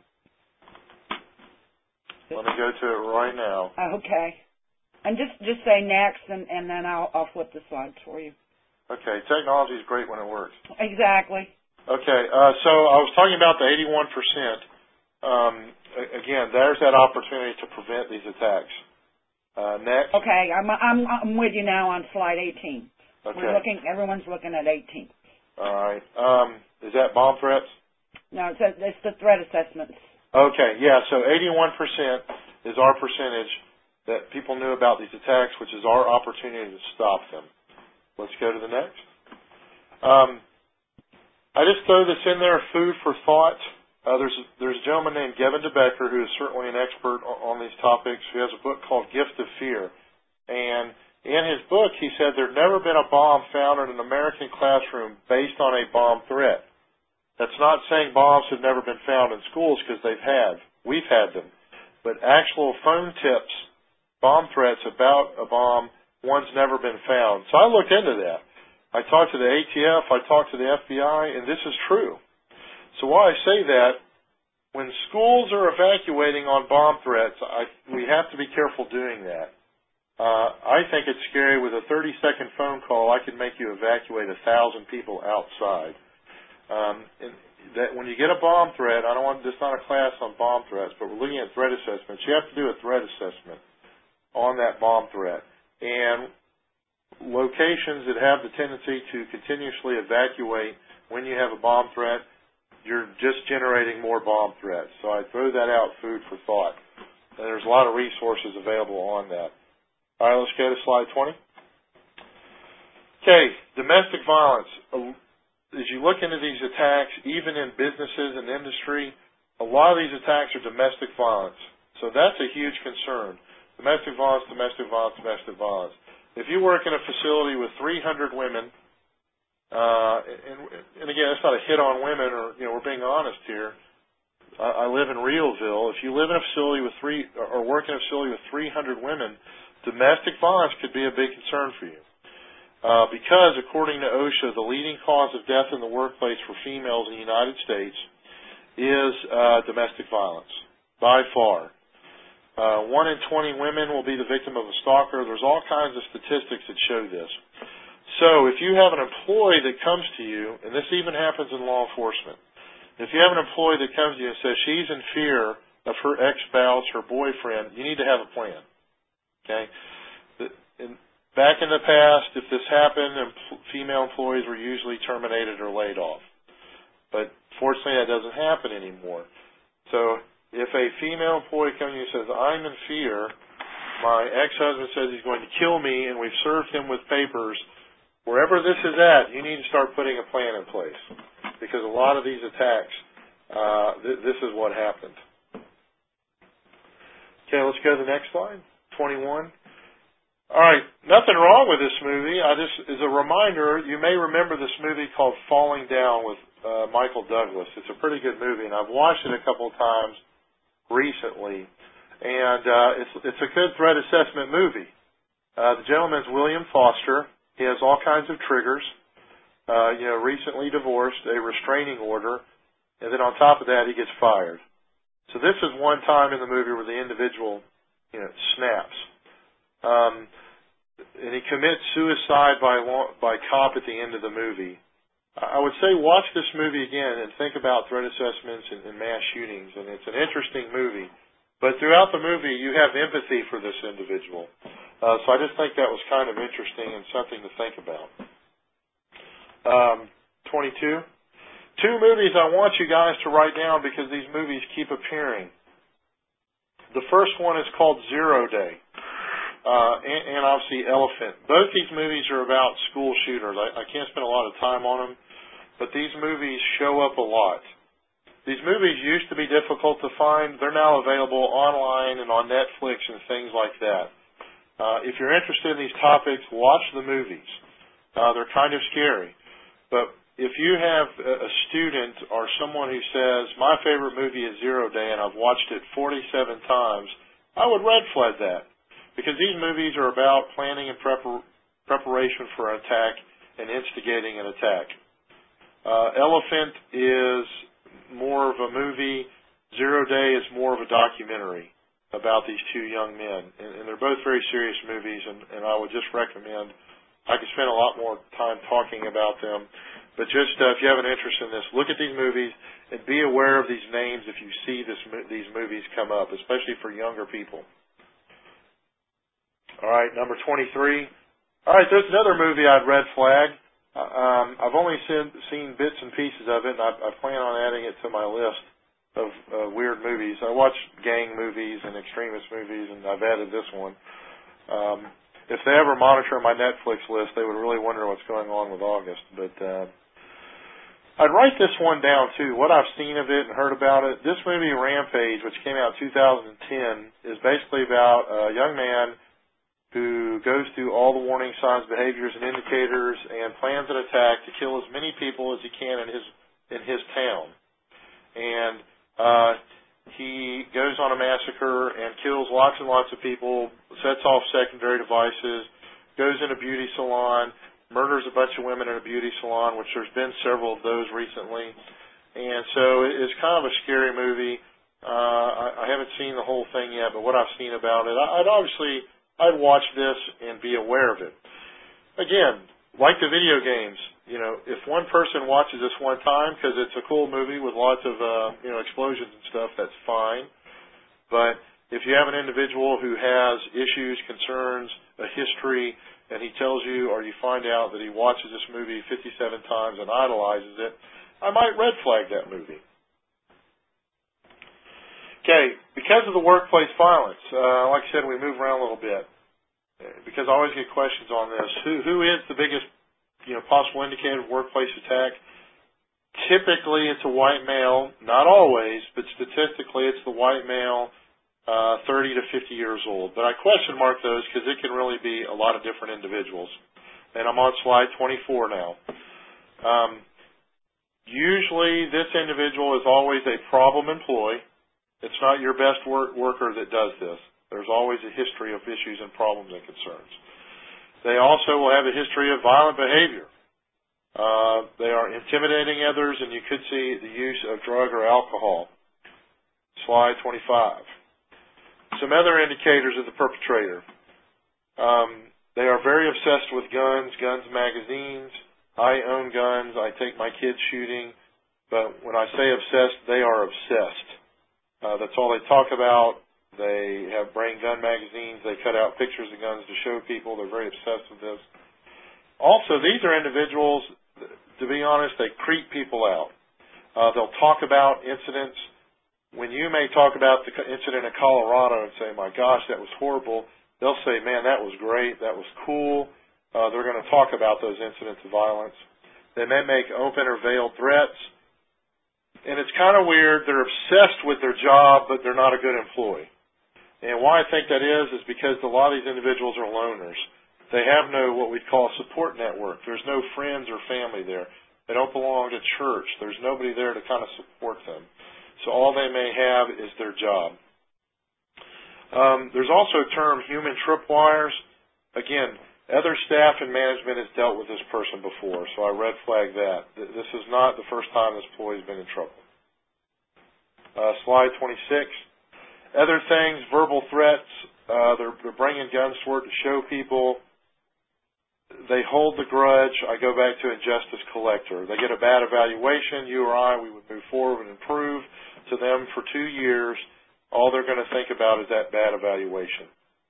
let me go to it right now.
Okay, and just just say next, and and then I'll I'll flip the slides for you.
Okay, technology is great when it works.
Exactly.
Okay, uh, so I was talking about the eighty-one percent. Um, again, there's that opportunity to prevent these attacks. Uh, next.
Okay, I'm I'm I'm with you now on slide eighteen.
Okay.
We're looking. Everyone's looking at eighteen.
All right. Um, is that bomb threats?
No, it's, a, it's the threat assessments.
Okay, yeah, so eighty-one percent is our percentage that people knew about these attacks, which is our opportunity to stop them. Let's go to the next. Um, I just throw this in there, food for thought. Uh, there's, there's a gentleman named Gavin DeBecker who is certainly an expert on, on these topics, who has a book called Gift of Fear. And in his book, he said there'd never been a bomb found in an American classroom based on a bomb threat. That's not saying bombs have never been found in schools, because they've had. We've had them. But actual phone tips, bomb threats about a bomb, one's never been found. So I looked into that. I talked to the A T F, I talked to the F B I, and this is true. So why I say that, when schools are evacuating on bomb threats, I, we have to be careful doing that. Uh, I think it's scary. With a thirty-second phone call, I can make you evacuate a thousand people outside. Um, and that when you get a bomb threat, I don't want this not a class on bomb threats, but we're looking at threat assessments. You have to do a threat assessment on that bomb threat. And locations that have the tendency to continuously evacuate when you have a bomb threat, you're just generating more bomb threats. So I throw that out, food for thought. And there's a lot of resources available on that. All right, let's go to slide twenty. Okay, domestic violence. As you look into these attacks, even in businesses and industry, a lot of these attacks are domestic violence. So that's a huge concern. Domestic violence, domestic violence, domestic violence. If you work in a facility with three hundred women, uh, and, and again, it's not a hit on women, or you know, we're being honest here. I, I live in Realville. If you live in a facility with three, or work in a facility with three hundred women, domestic violence could be a big concern for you. Uh, because, according to OSHA, the leading cause of death in the workplace for females in the United States is uh, domestic violence, by far. Uh, one in twenty women will be the victim of a stalker. There's all kinds of statistics that show this. So if you have an employee that comes to you, and this even happens in law enforcement, if you have an employee that comes to you and says she's in fear of her ex-spouse, her boyfriend, you need to have a plan. Okay? And back in the past, if this happened, female employees were usually terminated or laid off. But fortunately, that doesn't happen anymore. So if a female employee comes to you and says, I'm in fear, my ex-husband says he's going to kill me, and we've served him with papers, wherever this is at, you need to start putting a plan in place. Because a lot of these attacks, uh, th- this is what happened. Okay, let's go to the next slide, twenty-one. All right, nothing wrong with this movie. I just, as a reminder, you may remember this movie called Falling Down with uh, Michael Douglas. It's a pretty good movie, and I've watched it a couple of times recently, and uh, it's it's a good threat assessment movie. Uh, the gentleman's William Foster. He has all kinds of triggers. Uh, you know, recently divorced, a restraining order, and then on top of that, he gets fired. So this is one time in the movie where the individual, you know, snaps. Um, and he commits suicide by by cop at the end of the movie. I would say watch this movie again and think about threat assessments and, and mass shootings, and it's an interesting movie. But throughout the movie, you have empathy for this individual. Uh, so I just think that was kind of interesting and something to think about. Um, twenty-two. Two movies I want you guys to write down because these movies keep appearing. The first one is called Zero Day. Uh, and, and obviously Elephant. Both these movies are about school shooters. I, I can't spend a lot of time on them, but these movies show up a lot. These movies used to be difficult to find. They're now available online and on Netflix and things like that. Uh, if you're interested in these topics, watch the movies. Uh, they're kind of scary. But if you have a student or someone who says, my favorite movie is Zero Day and I've watched it forty-seven times, I would red flag that, because these movies are about planning and prepar- preparation for an attack and instigating an attack. Uh, Elephant is more of a movie. Zero Day is more of a documentary about these two young men. And, and they're both very serious movies, and, and I would just recommend, I could spend a lot more time talking about them, but just uh, if you have an interest in this, look at these movies and be aware of these names if you see this, these movies come up, especially for younger people. All right, number twenty-three. All right, there's another movie I'd red flag. Um, I've only seen, seen bits and pieces of it, and I, I plan on adding it to my list of uh, weird movies. I watch gang movies and extremist movies, and I've added this one. Um, if they ever monitor my Netflix list, they would really wonder what's going on with August. But uh, I'd write this one down, too. What I've seen of it and heard about it, this movie, Rampage, which came out in two thousand ten, is basically about a young man who goes through all the warning signs, behaviors, and indicators, and plans an attack to kill as many people as he can in his in his town. And uh, he goes on a massacre and kills lots and lots of people, sets off secondary devices, goes in a beauty salon, murders a bunch of women in a beauty salon, which there's been several of those recently. And so it's kind of a scary movie. Uh, I, I haven't seen the whole thing yet, but what I've seen about it, I, I'd obviously... I'd watch this and be aware of it. Again, like the video games, you know, if one person watches this one time because it's a cool movie with lots of, uh, you know, explosions and stuff, that's fine. But if you have an individual who has issues, concerns, a history, and he tells you or you find out that he watches this movie fifty-seven times and idolizes it, I might red flag that movie. Okay, because of the workplace violence, uh, like I said, we move around a little bit because I always get questions on this. Who, who is the biggest, you know, possible indicator of workplace attack? Typically, it's a white male. Not always, but statistically, it's the white male, uh, thirty to fifty years old. But I question mark those because it can really be a lot of different individuals. And I'm on slide twenty-four now. Um, usually, this individual is always a problem employee. It's not your best work worker that does this. There's always a history of issues and problems and concerns. They also will have a history of violent behavior. Uh, they are intimidating others, and you could see the use of drug or alcohol. Slide twenty-five. Some other indicators of the perpetrator. Um, they are very obsessed with guns, guns, magazines. I own guns. I take my kids shooting. But when I say obsessed, they are obsessed. Uh, that's all they talk about. They have brain gun magazines. They cut out pictures of guns to show people. They're very obsessed with this. Also, these are individuals, to be honest, they creep people out. Uh, they'll talk about incidents. When you may talk about the incident in Colorado and say, my gosh, that was horrible, they'll say, man, that was great. That was cool. Uh, they're going to talk about those incidents of violence. They may make open or veiled threats. And it's kind of weird. They're obsessed with their job, but they're not a good employee. And why I think that is is because a lot of these individuals are loners. They have no what we'd call a support network. There's no friends or family there. They don't belong to church. There's nobody there to kind of support them. So all they may have is their job. Um, there's also a term, human tripwires. Again, other staff and management has dealt with this person before, so I red flag that. This is not the first time this employee's been in trouble. Uh, slide twenty-six. Other things, verbal threats. Uh, they're, they're bringing guns to work to show people. They hold the grudge. I go back to injustice collector. They get a bad evaluation. You or I, we would move forward and improve to them for two years. All they're going to think about is that bad evaluation.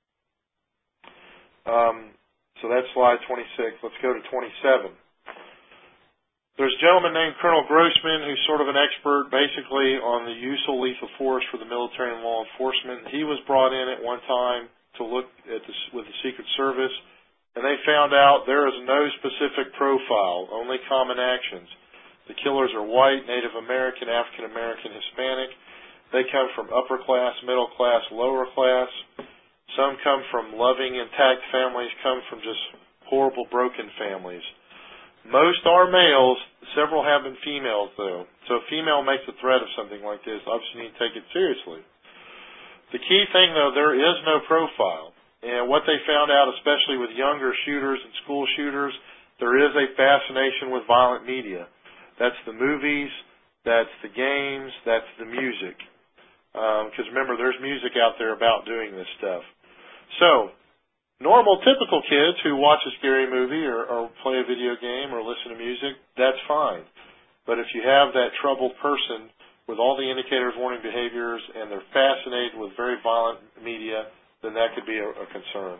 Um, So that's slide twenty-six. Let's go to twenty-seven. There's a gentleman named Colonel Grossman who's sort of an expert basically on the use of lethal force for the military and law enforcement. He was brought in at one time to look at this with the Secret Service, and they found out there is no specific profile, only common actions. The killers are white, Native American, African American, Hispanic. They come from upper class, middle class, lower class. Some come from loving, intact families, come from just horrible, broken families. Most are males. Several have been females, though. So if a female makes a threat of something like this, obviously you need to take it seriously. The key thing, though, there is no profile. And what they found out, especially with younger shooters and school shooters, there is a fascination with violent media. That's the movies, that's the games, that's the music. Because um, remember, there's music out there about doing this stuff. So, normal, typical kids who watch a scary movie or, or play a video game or listen to music, that's fine. But if you have that troubled person with all the indicators, warning behaviors, and they're fascinated with very violent media, then that could be a, a concern.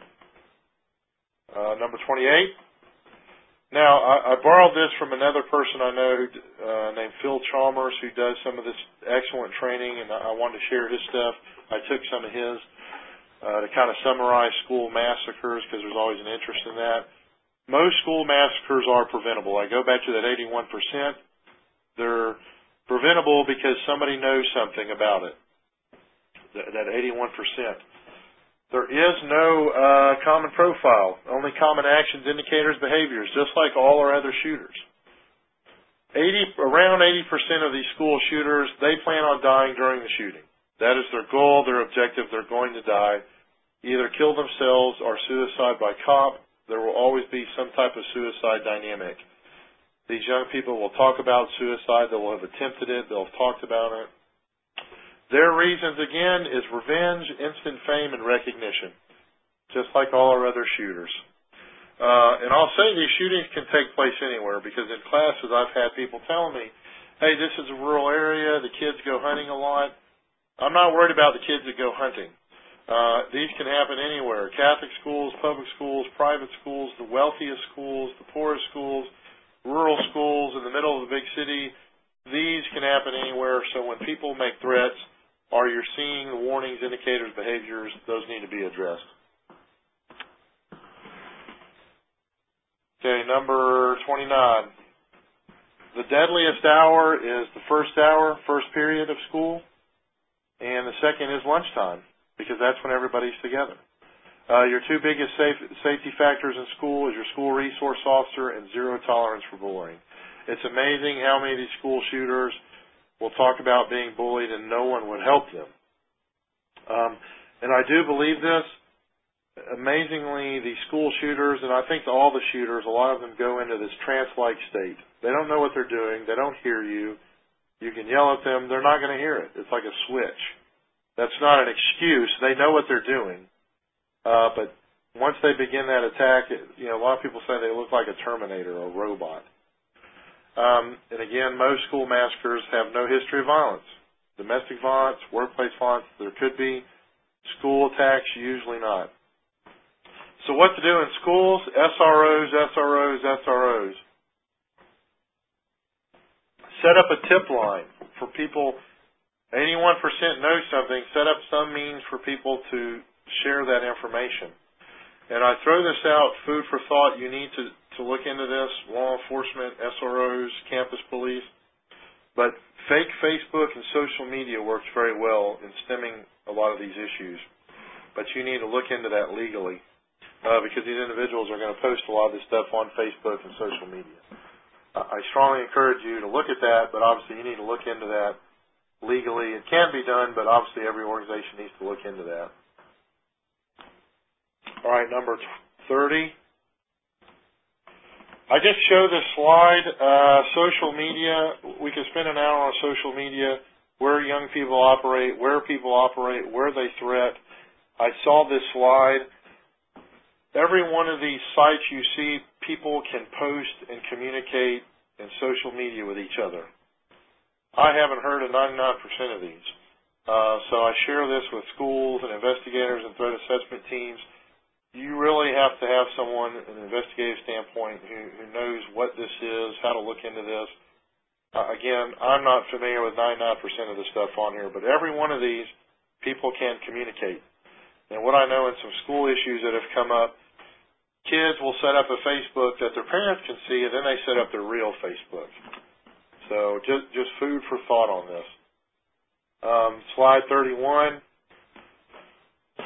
Uh, number twenty-eight. Now, I, I borrowed this from another person I know uh, named Phil Chalmers, who does some of this excellent training, and I, I wanted to share his stuff. I took some of his uh, to kind of summarize school massacres, because there's always an interest in that. Most school massacres are preventable. I go back to that eighty-one percent. They're preventable because somebody knows something about it, that eighty-one percent. There is no uh, common profile, only common actions, indicators, behaviors, just like all our other shooters. eighty, around eighty percent of these school shooters, they plan on dying during the shooting. That is their goal, their objective. They're going to die, either kill themselves or suicide by cop. There will always be some type of suicide dynamic. These young people will talk about suicide. They will have attempted it. They'll have talked about it. Their reasons, again, is revenge, instant fame, and recognition, just like all our other shooters. Uh, and I'll say these shootings can take place anywhere, because in classes I've had people telling me, hey, this is a rural area, the kids go hunting a lot. I'm not worried about the kids that go hunting. Uh, these can happen anywhere. Catholic schools, public schools, private schools, the wealthiest schools, the poorest schools, rural schools in the middle of the big city. These can happen anywhere. So when people make threats, or you're seeing the warnings, indicators, behaviors, those need to be addressed. Okay, number twenty-nine. The deadliest hour is the first hour, first period of school, and the second is lunchtime, because that's when everybody's together. Uh, your two biggest safe, safety factors in school is your school resource officer and zero tolerance for bullying. It's amazing how many of these school shooters will talk about being bullied and no one would help them. Um, and I do believe this. Amazingly, these school shooters, and I think all the shooters, a lot of them go into this trance-like state. They don't know what they're doing. They don't hear you. You can yell at them. They're not going to hear it. It's like a switch. That's not an excuse. They know what they're doing. Uh, but once they begin that attack, it, you know, a lot of people say they look like a Terminator or a robot. Um, and again, most school massacres have no history of violence. Domestic violence, workplace violence, there could be. School attacks, usually not. So what to do in schools? S R Os, S R Os, S R Os. Set up a tip line for people. eighty-one percent know something. Set up some means for people to share that information. And I throw this out, food for thought. You need to, to look into this, law enforcement, S R Os, campus police. But fake Facebook and social media works very well in stemming a lot of these issues. But you need to look into that legally, uh, because these individuals are going to post a lot of this stuff on Facebook and social media. Uh, I strongly encourage you to look at that, but obviously you need to look into that legally. It can be done, but obviously every organization needs to look into that. All right, number thirty. I just show this slide. Uh, social media, we can spend an hour on social media, where young people operate, where people operate, where they threat. I saw this slide. Every one of these sites you see, people can post and communicate in social media with each other. I haven't heard of ninety-nine percent of these. Uh, so I share this with schools and investigators and threat assessment teams. You really have to have someone, an investigative standpoint, who, who knows what this is, how to look into this. Uh, again, I'm not familiar with ninety-nine percent of the stuff on here, but every one of these, people can communicate. And what I know in some school issues that have come up, kids will set up a Facebook that their parents can see, and then they set up their real Facebook. So just, just food for thought on this. Um, slide thirty-one.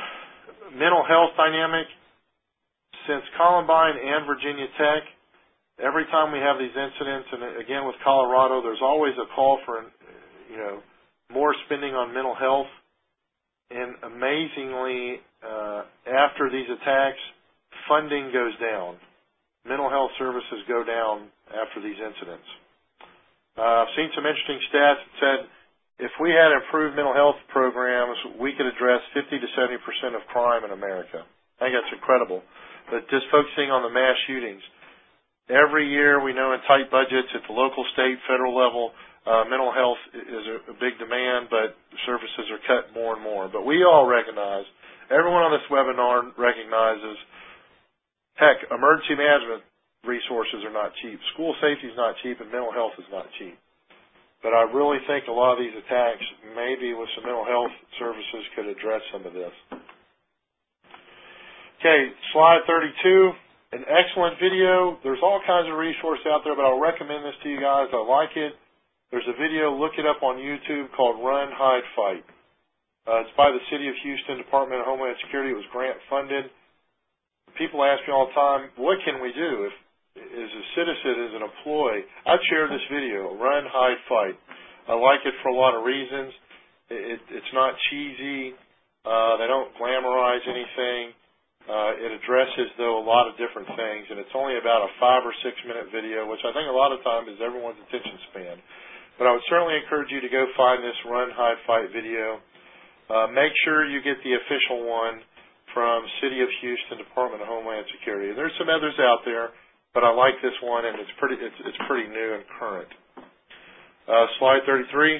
Mental health dynamic. Since Columbine and Virginia Tech, every time we have these incidents, and again with Colorado, there's always a call for, you know, more spending on mental health. And amazingly, uh, after these attacks, funding goes down. Mental health services go down after these incidents. Uh, I've seen some interesting stats that said if we had improved mental health programs, we could address fifty to seventy percent of crime in America. I think that's incredible. But just focusing on the mass shootings, every year we know in tight budgets at the local, state, federal level, uh, mental health is a, a big demand, but services are cut more and more. But we all recognize, everyone on this webinar recognizes, heck, emergency management resources are not cheap. School safety is not cheap, and mental health is not cheap. But I really think a lot of these attacks, maybe with some mental health services, could address some of this. Okay, slide thirty-two, an excellent video. There's all kinds of resources out there, but I'll recommend this to you guys. I like it. There's a video, look it up on YouTube, called Run, Hide, Fight. Uh, it's by the City of Houston Department of Homeland Security. It was grant funded. People ask me all the time, what can we do? If as a citizen, as an employee, I'd share this video, Run, Hide, Fight. I like it for a lot of reasons. It, it's not cheesy. Uh, they don't glamorize anything. Uh, it addresses, though, a lot of different things, and it's only about a five- or six-minute video, which I think a lot of times is everyone's attention span. But I would certainly encourage you to go find this Run, Hide, Fight video. Uh, make sure you get the official one from City of Houston Department of Homeland Security. There's some others out there, but I like this one, and it's pretty it's, it's pretty new and current. Uh, slide thirty-three.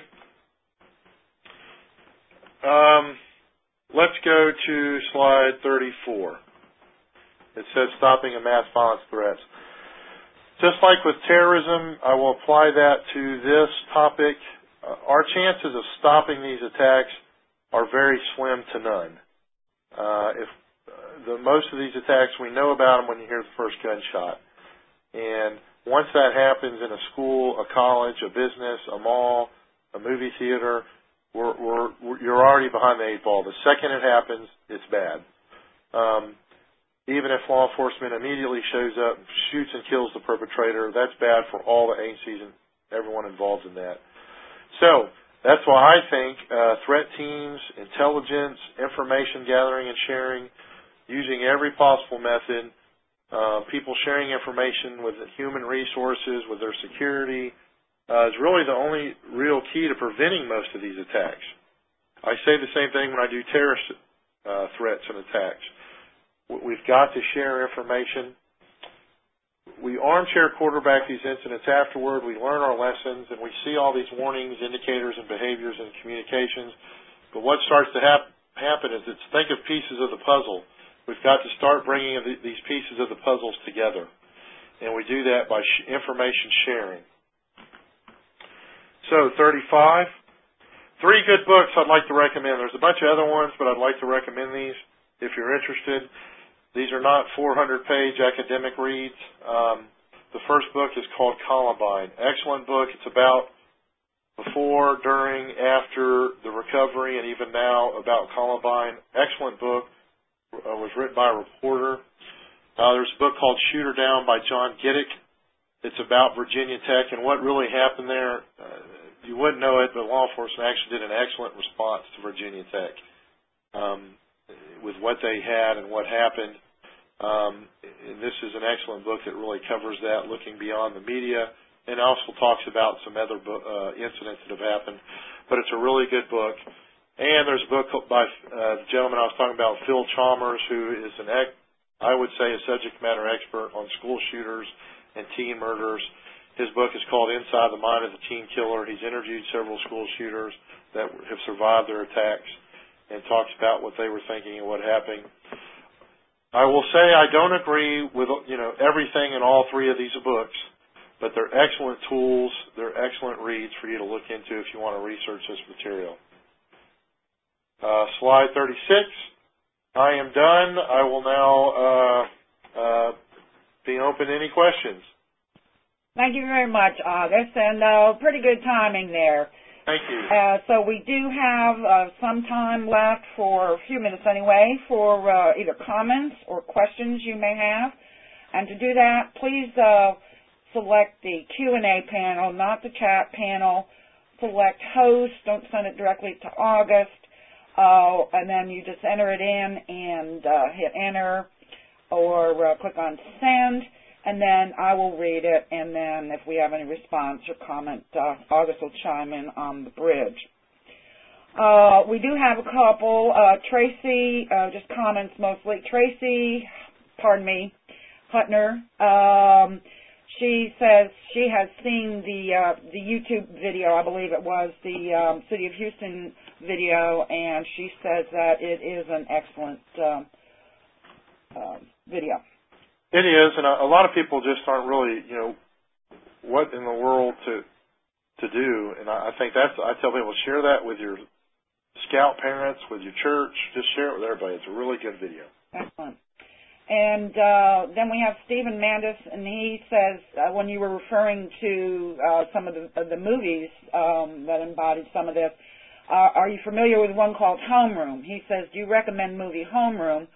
Um, let's go to slide thirty-four. It says stopping of mass violence threats. Just like with terrorism, I will apply that to this topic. Uh, our chances of stopping these attacks are very slim to none. Uh, if uh, the most of these attacks, we know about them when you hear the first gunshot. And once that happens in a school, a college, a business, a mall, a movie theater, we're, we're, we're, you're already behind the eight ball. The second it happens, it's bad. Um, even if law enforcement immediately shows up, shoots and kills the perpetrator, that's bad for all the agencies and everyone involved in that. So that's why I think uh, threat teams, intelligence, information gathering and sharing, using every possible method, Uh, people sharing information with human resources, with their security, uh, is really the only real key to preventing most of these attacks. I say the same thing when I do terrorist uh, threats and attacks. We've got to share information. We armchair quarterback these incidents afterward. We learn our lessons, and we see all these warnings, indicators, and behaviors and communications. But what starts to hap- happen is it's think of pieces of the puzzle. We've got to start bringing these pieces of the puzzles together, and we do that by sh- information sharing. So, thirty-five. Three good books I'd like to recommend. There's a bunch of other ones, but I'd like to recommend these if you're interested. These are not four hundred page academic reads. Um, the first book is called Columbine. Excellent book. It's about before, during, after the recovery, and even now about Columbine. Excellent book. Uh, was written by a reporter. Uh, there's a book called Shoot 'Er Down by John Giddick. It's about Virginia Tech and what really happened there. Uh, you wouldn't know it, but law enforcement actually did an excellent response to Virginia Tech um, with what they had and what happened. Um, and this is an excellent book that really covers that, looking beyond the media, and also talks about some other bo- uh, incidents that have happened. But it's a really good book. And there's a book by uh, the gentleman I was talking about, Phil Chalmers, who is an, ec- I would say, a subject matter expert on school shooters and teen murderers. His book is called Inside the Mind of the Teen Killer. He's interviewed several school shooters that have survived their attacks and talks about what they were thinking and what happened. I will say I don't agree with, you know, everything in all three of these books, but they're excellent tools. They're excellent reads for you to look into if you want to research this material. Uh, slide thirty-six. I am done. I will now uh, uh, be open to any questions.
Thank you very much, August, and uh, pretty good timing there.
Thank you.
Uh, so we do have uh, some time left, for a few minutes anyway, for uh, either comments or questions you may have. And to do that, please uh, select the Q and A panel, not the chat panel. Select host. Don't send it directly to August. Uh, and then you just enter it in and uh, hit enter or uh, click on send. And then I will read it. And then if we have any response or comment, uh, August will chime in on the bridge. Uh, we do have a couple. Uh, Tracy, uh, just comments mostly. Tracy, pardon me, Hutner, um, she says she has seen the uh, the YouTube video, I believe it was, the um, City of Houston video, and she says that it is an excellent um, uh, video.
It is, and a, a lot of people just aren't really, you know, what in the world to to do, and I, I think that's, I tell people, share that with your Scout parents, with your church, just share it with everybody. It's a really good video.
Excellent. And uh, then we have Stephen Mandis, and he says uh, when you were referring to uh, some of the, of the movies um, that embodied some of this, uh, are you familiar with one called Homeroom? He says, do you recommend movie Homeroom?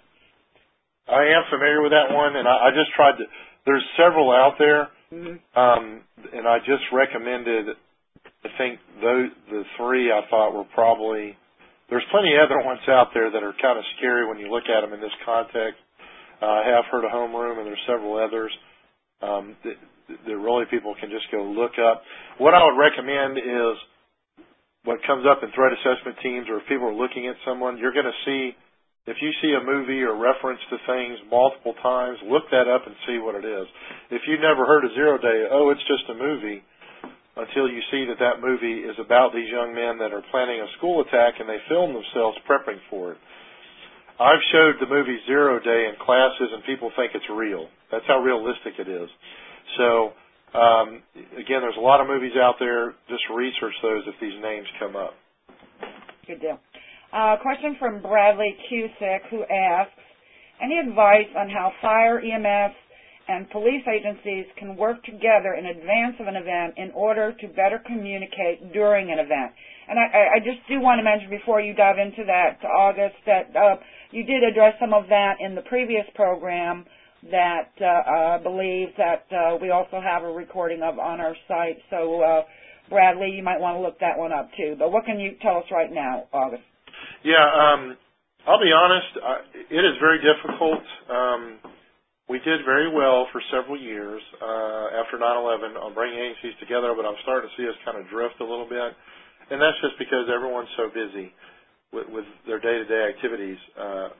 I am familiar with that one, and I, I just tried to, there's several out there,
mm-hmm.
um, and I just recommended, I think those, the three I thought were probably, there's plenty of other ones out there that are kind of scary when you look at them in this context. Uh, I have heard of Homeroom, and there's several others um, that, that really people can just go look up. What I would recommend is what comes up in threat assessment teams, or if people are looking at someone, you're going to see, if you see a movie or reference to things multiple times, look that up and see what it is. If you've never heard of Zero Day, oh, it's just a movie, until you see that that movie is about these young men that are planning a school attack and they film themselves prepping for it. I've showed the movie Zero Day in classes, and people think it's real. That's how realistic it is. So, um, again, there's a lot of movies out there. Just research those if these names come up.
Good deal. Uh, question from Bradley Cusick, who asks, any advice on how fire, E M S, and police agencies can work together in advance of an event in order to better communicate during an event? And I, I just do want to mention before you dive into that, August, that uh, you did address some of that in the previous program that uh, I believe that uh, we also have a recording of on our site. So, uh, Bradley, you might want to look that one up, too. But what can you tell us right now, August?
Yeah, um, I'll be honest, I, it is very difficult. Um, we did very well for several years uh, after nine eleven on bringing agencies together, but I'm starting to see us kind of drift a little bit. And that's just because everyone's so busy with, with their day-to-day activities. Uh,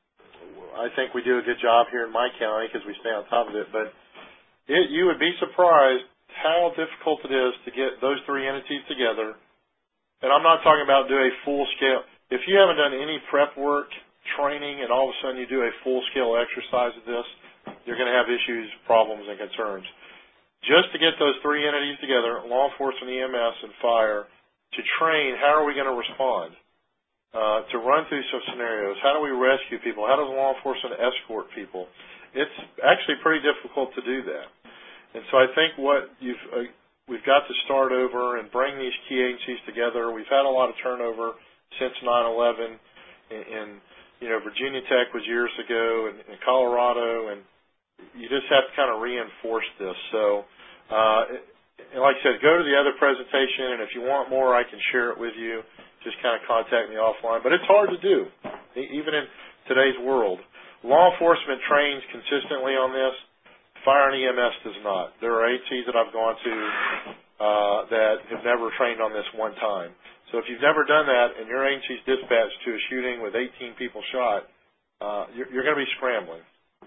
I think we do a good job here in my county because we stay on top of it, but it, you would be surprised how difficult it is to get those three entities together. And I'm not talking about do a full-scale. If you haven't done any prep work, training, and all of a sudden you do a full-scale exercise of this, you're going to have issues, problems, and concerns. Just to get those three entities together, law enforcement, E M S, and fire, to train how are we going to respond, uh, to run through some scenarios. How do we rescue people? How does law enforcement escort people? It's actually pretty difficult to do that. And so I think what you've uh, we've got to start over and bring these key agencies together. We've had a lot of turnover since nine eleven, and, and you know, Virginia Tech was years ago, and, and Colorado, and you just have to kind of reinforce this. So, uh, and like I said, go to the other presentation, and if you want more, I can share it with you. Just kind of contact me offline. But it's hard to do, even in today's world. Law enforcement trains consistently on this. Fire and E M S does not. There are agencies that I've gone to uh, that have never trained on this one time. So if you've never done that and your agency's dispatched to a shooting with eighteen people shot, uh, you're, you're going to be scrambling.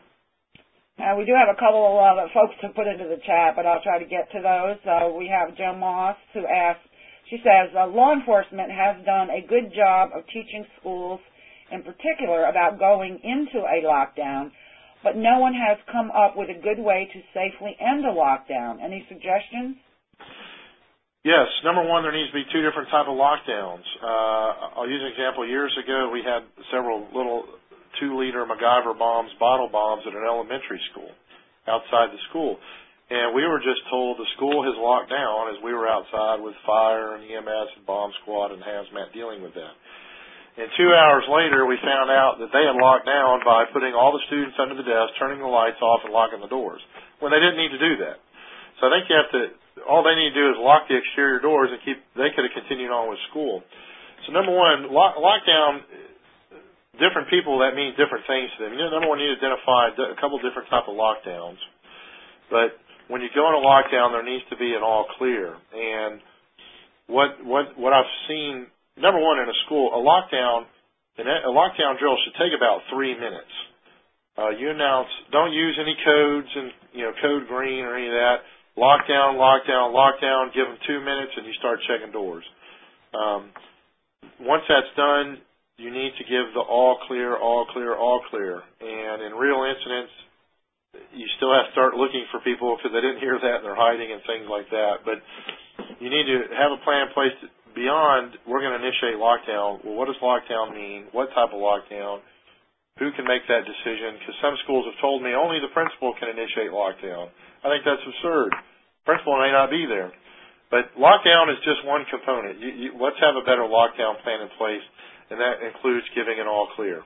Uh, we do have a couple of uh, folks to put into the chat, but I'll try to get to those. Uh, we have Jo Moss, who asks, she says, uh, law enforcement has done a good job of teaching schools in particular about going into a lockdown, but no one has come up with a good way to safely end a lockdown. Any suggestions?
Yes. Number one, there needs to be two different type of lockdowns. Uh, I'll use an example. Years ago, we had several little two-liter MacGyver bombs, bottle bombs at an elementary school, outside the school. And we were just told the school has locked down as we were outside with fire and E M S and bomb squad and hazmat dealing with that. And two hours later, we found out that they had locked down by putting all the students under the desk, turning the lights off, and locking the doors, when they didn't need to do that. So I think you have to, all they need to do is lock the exterior doors and keep, they could have continued on with school. So number one, lock, lockdown, different people, that means different things to them. You know, number one, you need to identify a couple different type of lockdowns. But when you go on a lockdown, there needs to be an all clear. And what what what I've seen, number one, in a school, a lockdown, a lockdown drill should take about three minutes. Uh, you announce, don't use any codes and, you know, code green or any of that. Lockdown, lockdown, lockdown. Give them two minutes and you start checking doors. Um, once that's done, you need to give the all clear, all clear, all clear. And in real incidents, you still have to start looking for people because they didn't hear that and they're hiding and things like that. But you need to have a plan in place beyond, we're going to initiate lockdown. Well, what does lockdown mean? What type of lockdown? Who can make that decision? Because some schools have told me only the principal can initiate lockdown. I think that's absurd. Principal may not be there. But lockdown is just one component. You, you, let's have a better lockdown plan in place, and that includes giving an all clear.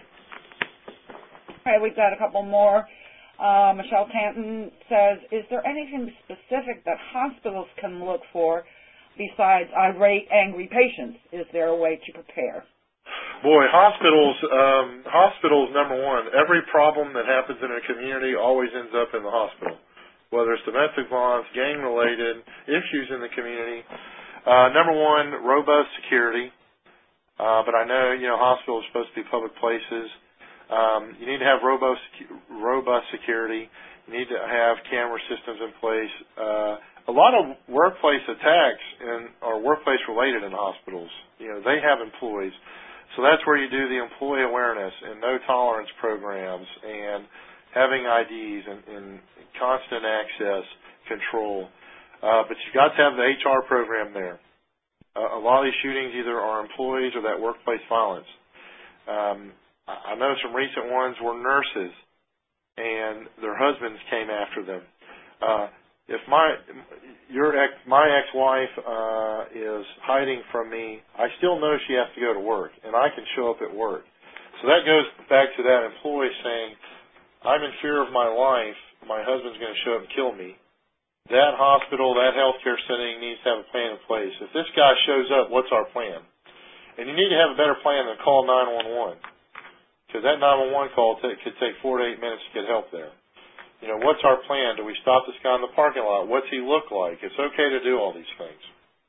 Okay, we've got a couple more. Uh, Michelle Tanton says, is there anything specific that hospitals can look for besides irate, angry patients? Is there a way to prepare?
Boy, hospitals, um, hospitals, number one, every problem that happens in a community always ends up in the hospital, whether it's domestic violence, gang-related, issues in the community. Uh, number one, robust security. Uh, but I know, you know, hospitals are supposed to be public places. Um, you need to have robust, robust security. You need to have camera systems in place. Uh, a lot of workplace attacks in, are workplace-related in hospitals. You know, they have employees. So that's where you do the employee awareness and no-tolerance programs and having I Ds and, and constant access control. Uh, but you've got to have the H R program there. Uh, a lot of these shootings either are employees or that workplace violence. Um, I know some recent ones were nurses and their husbands came after them. Uh, if my your ex, my ex-wife uh, is hiding from me, I still know she has to go to work, and I can show up at work. So that goes back to that employee saying, I'm in fear of my life. My husband's going to show up and kill me. That hospital, that healthcare setting needs to have a plan in place. If this guy shows up, what's our plan? And you need to have a better plan than call nine one one, because that nine one one call t- could take four to eight minutes to get help there. You know, what's our plan? Do we stop this guy in the parking lot? What's he look like? It's okay to do all these things.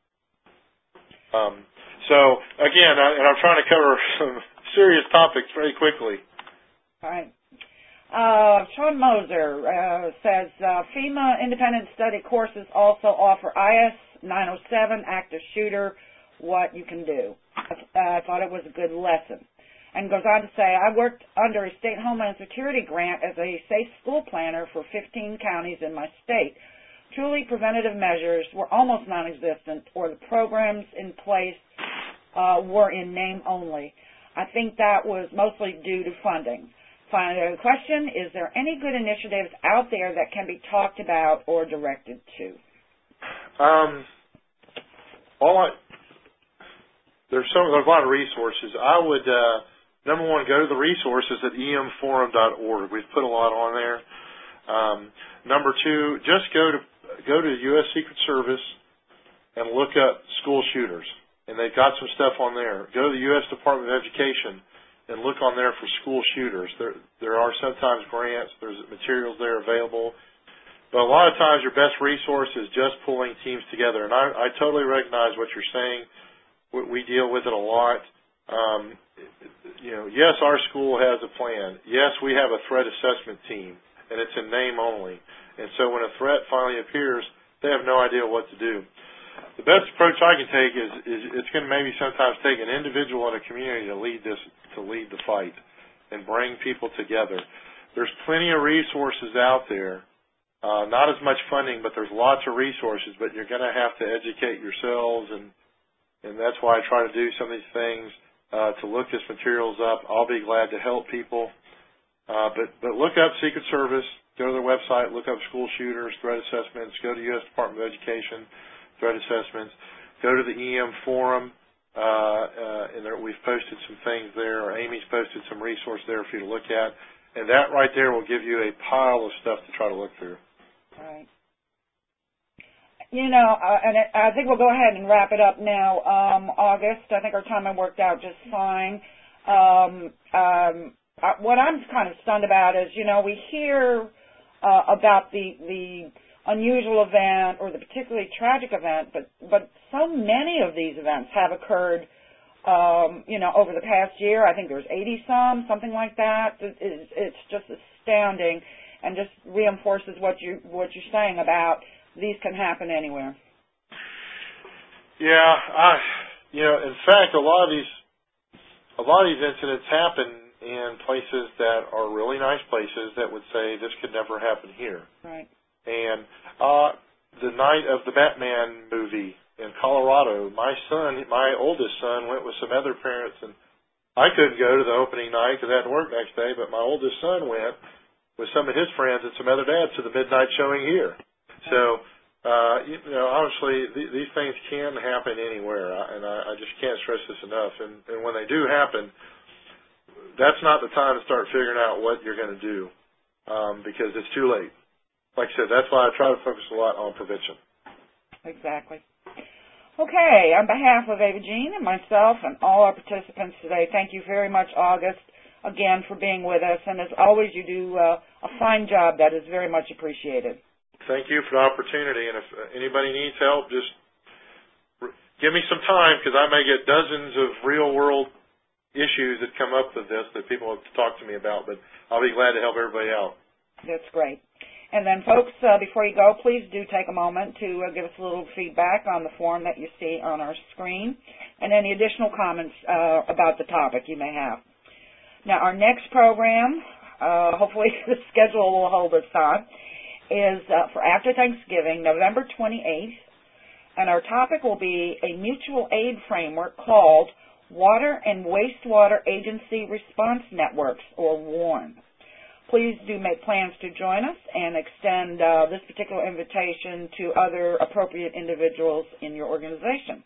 Um, so, again, I, and I'm trying to cover some serious topics very quickly.
All right. Uh, Sean Moser uh, says, uh, FEMA independent study courses also offer I S nine oh seven, active shooter, what you can do. I, I thought it was a good lesson. And goes on to say, I worked under a state Homeland Security grant as a safe school planner for fifteen counties in my state. Truly preventative measures were almost non-existent, or the programs in place uh, were in name only. I think that was mostly due to funding. Final question, is there any good initiatives out there that can be talked about or directed to?
Um, all I, there's, so, there's a lot of resources. I would... Uh, Number one, go to the resources at e m forum dot org. We've put a lot on there. Um, number two, just go to go to U S Secret Service and look up school shooters, and they've got some stuff on there. Go to the U S Department of Education and look on there for school shooters. There there are sometimes grants. There's materials there available. But a lot of times your best resource is just pulling teams together. And I, I totally recognize what you're saying. We, we deal with it a lot. Um, you know, yes, our school has a plan. Yes, we have a threat assessment team, and it's in name only. And so when a threat finally appears, they have no idea what to do. The best approach I can take is, is it's going to maybe sometimes take an individual in a community to lead this, to lead the fight and bring people together. There's plenty of resources out there. Uh, not as much funding, but there's lots of resources, but you're going to have to educate yourselves, and, and that's why I try to do some of these things. Uh, to look this materials up. I'll be glad to help people. Uh, but, but look up Secret Service, go to their website, look up school shooters, threat assessments, go to U S Department of Education, threat assessments, go to the E M Forum, uh, uh, and there, we've posted some things there, or Amy's posted some resources there for you to look at. And that right there will give you a pile of stuff to try to look through.
All right. you know, uh, and it, I think we'll go ahead and wrap it up now. Um, August, I think our timing worked out just fine. Um, um, uh, what I'm kind of stunned about is, you know, we hear uh, about the the unusual event or the particularly tragic event, but but so many of these events have occurred, um, you know, over the past year. I think there's eighty some, something like that. It, it's, it's just astounding, and just reinforces what you what you're saying about these can happen anywhere.
Yeah, I, you know, in fact, a lot of these a lot of these incidents happen in places that are really nice places that would say this could never happen here.
Right.
And uh, the night of the Batman movie in Colorado, my son, my oldest son, went with some other parents, and I couldn't go to the opening night because I had to work next day, but my oldest son went with some of his friends and some other dads to the midnight showing here. So, uh, you know, honestly, th- these things can happen anywhere, and I, I just can't stress this enough. And, and when they do happen, that's not the time to start figuring out what you're going to do um, because it's too late. Like I said, that's why I try to focus a lot on prevention.
Exactly. Okay, on behalf of Ava Jean and myself and all our participants today, thank you very much, August, again, for being with us. And as always, you do uh, a fine job that is very much appreciated.
Thank you for the opportunity. And if anybody needs help, just give me some time because I may get dozens of real-world issues that come up with this that people have talked to me about, but I'll be glad to help everybody out.
That's great. And then, folks, uh, before you go, please do take a moment to uh, give us a little feedback on the form that you see on our screen and any additional comments uh, about the topic you may have. Now, our next program, uh, hopefully the schedule will hold us on, is uh, for after Thanksgiving, November twenty-eighth, and our topic will be a mutual aid framework called Water and Wastewater Agency Response Networks, or WARN. Please do make plans to join us and extend uh, this particular invitation to other appropriate individuals in your organization.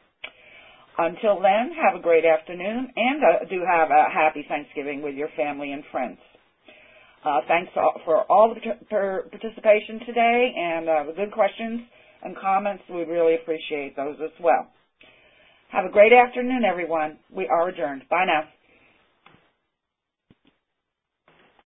Until then, have a great afternoon, and uh, do have a happy Thanksgiving with your family and friends. Uh, thanks for all the participation today and uh, the good questions and comments. We really appreciate those as well. Have a great afternoon, everyone. We are adjourned. Bye now.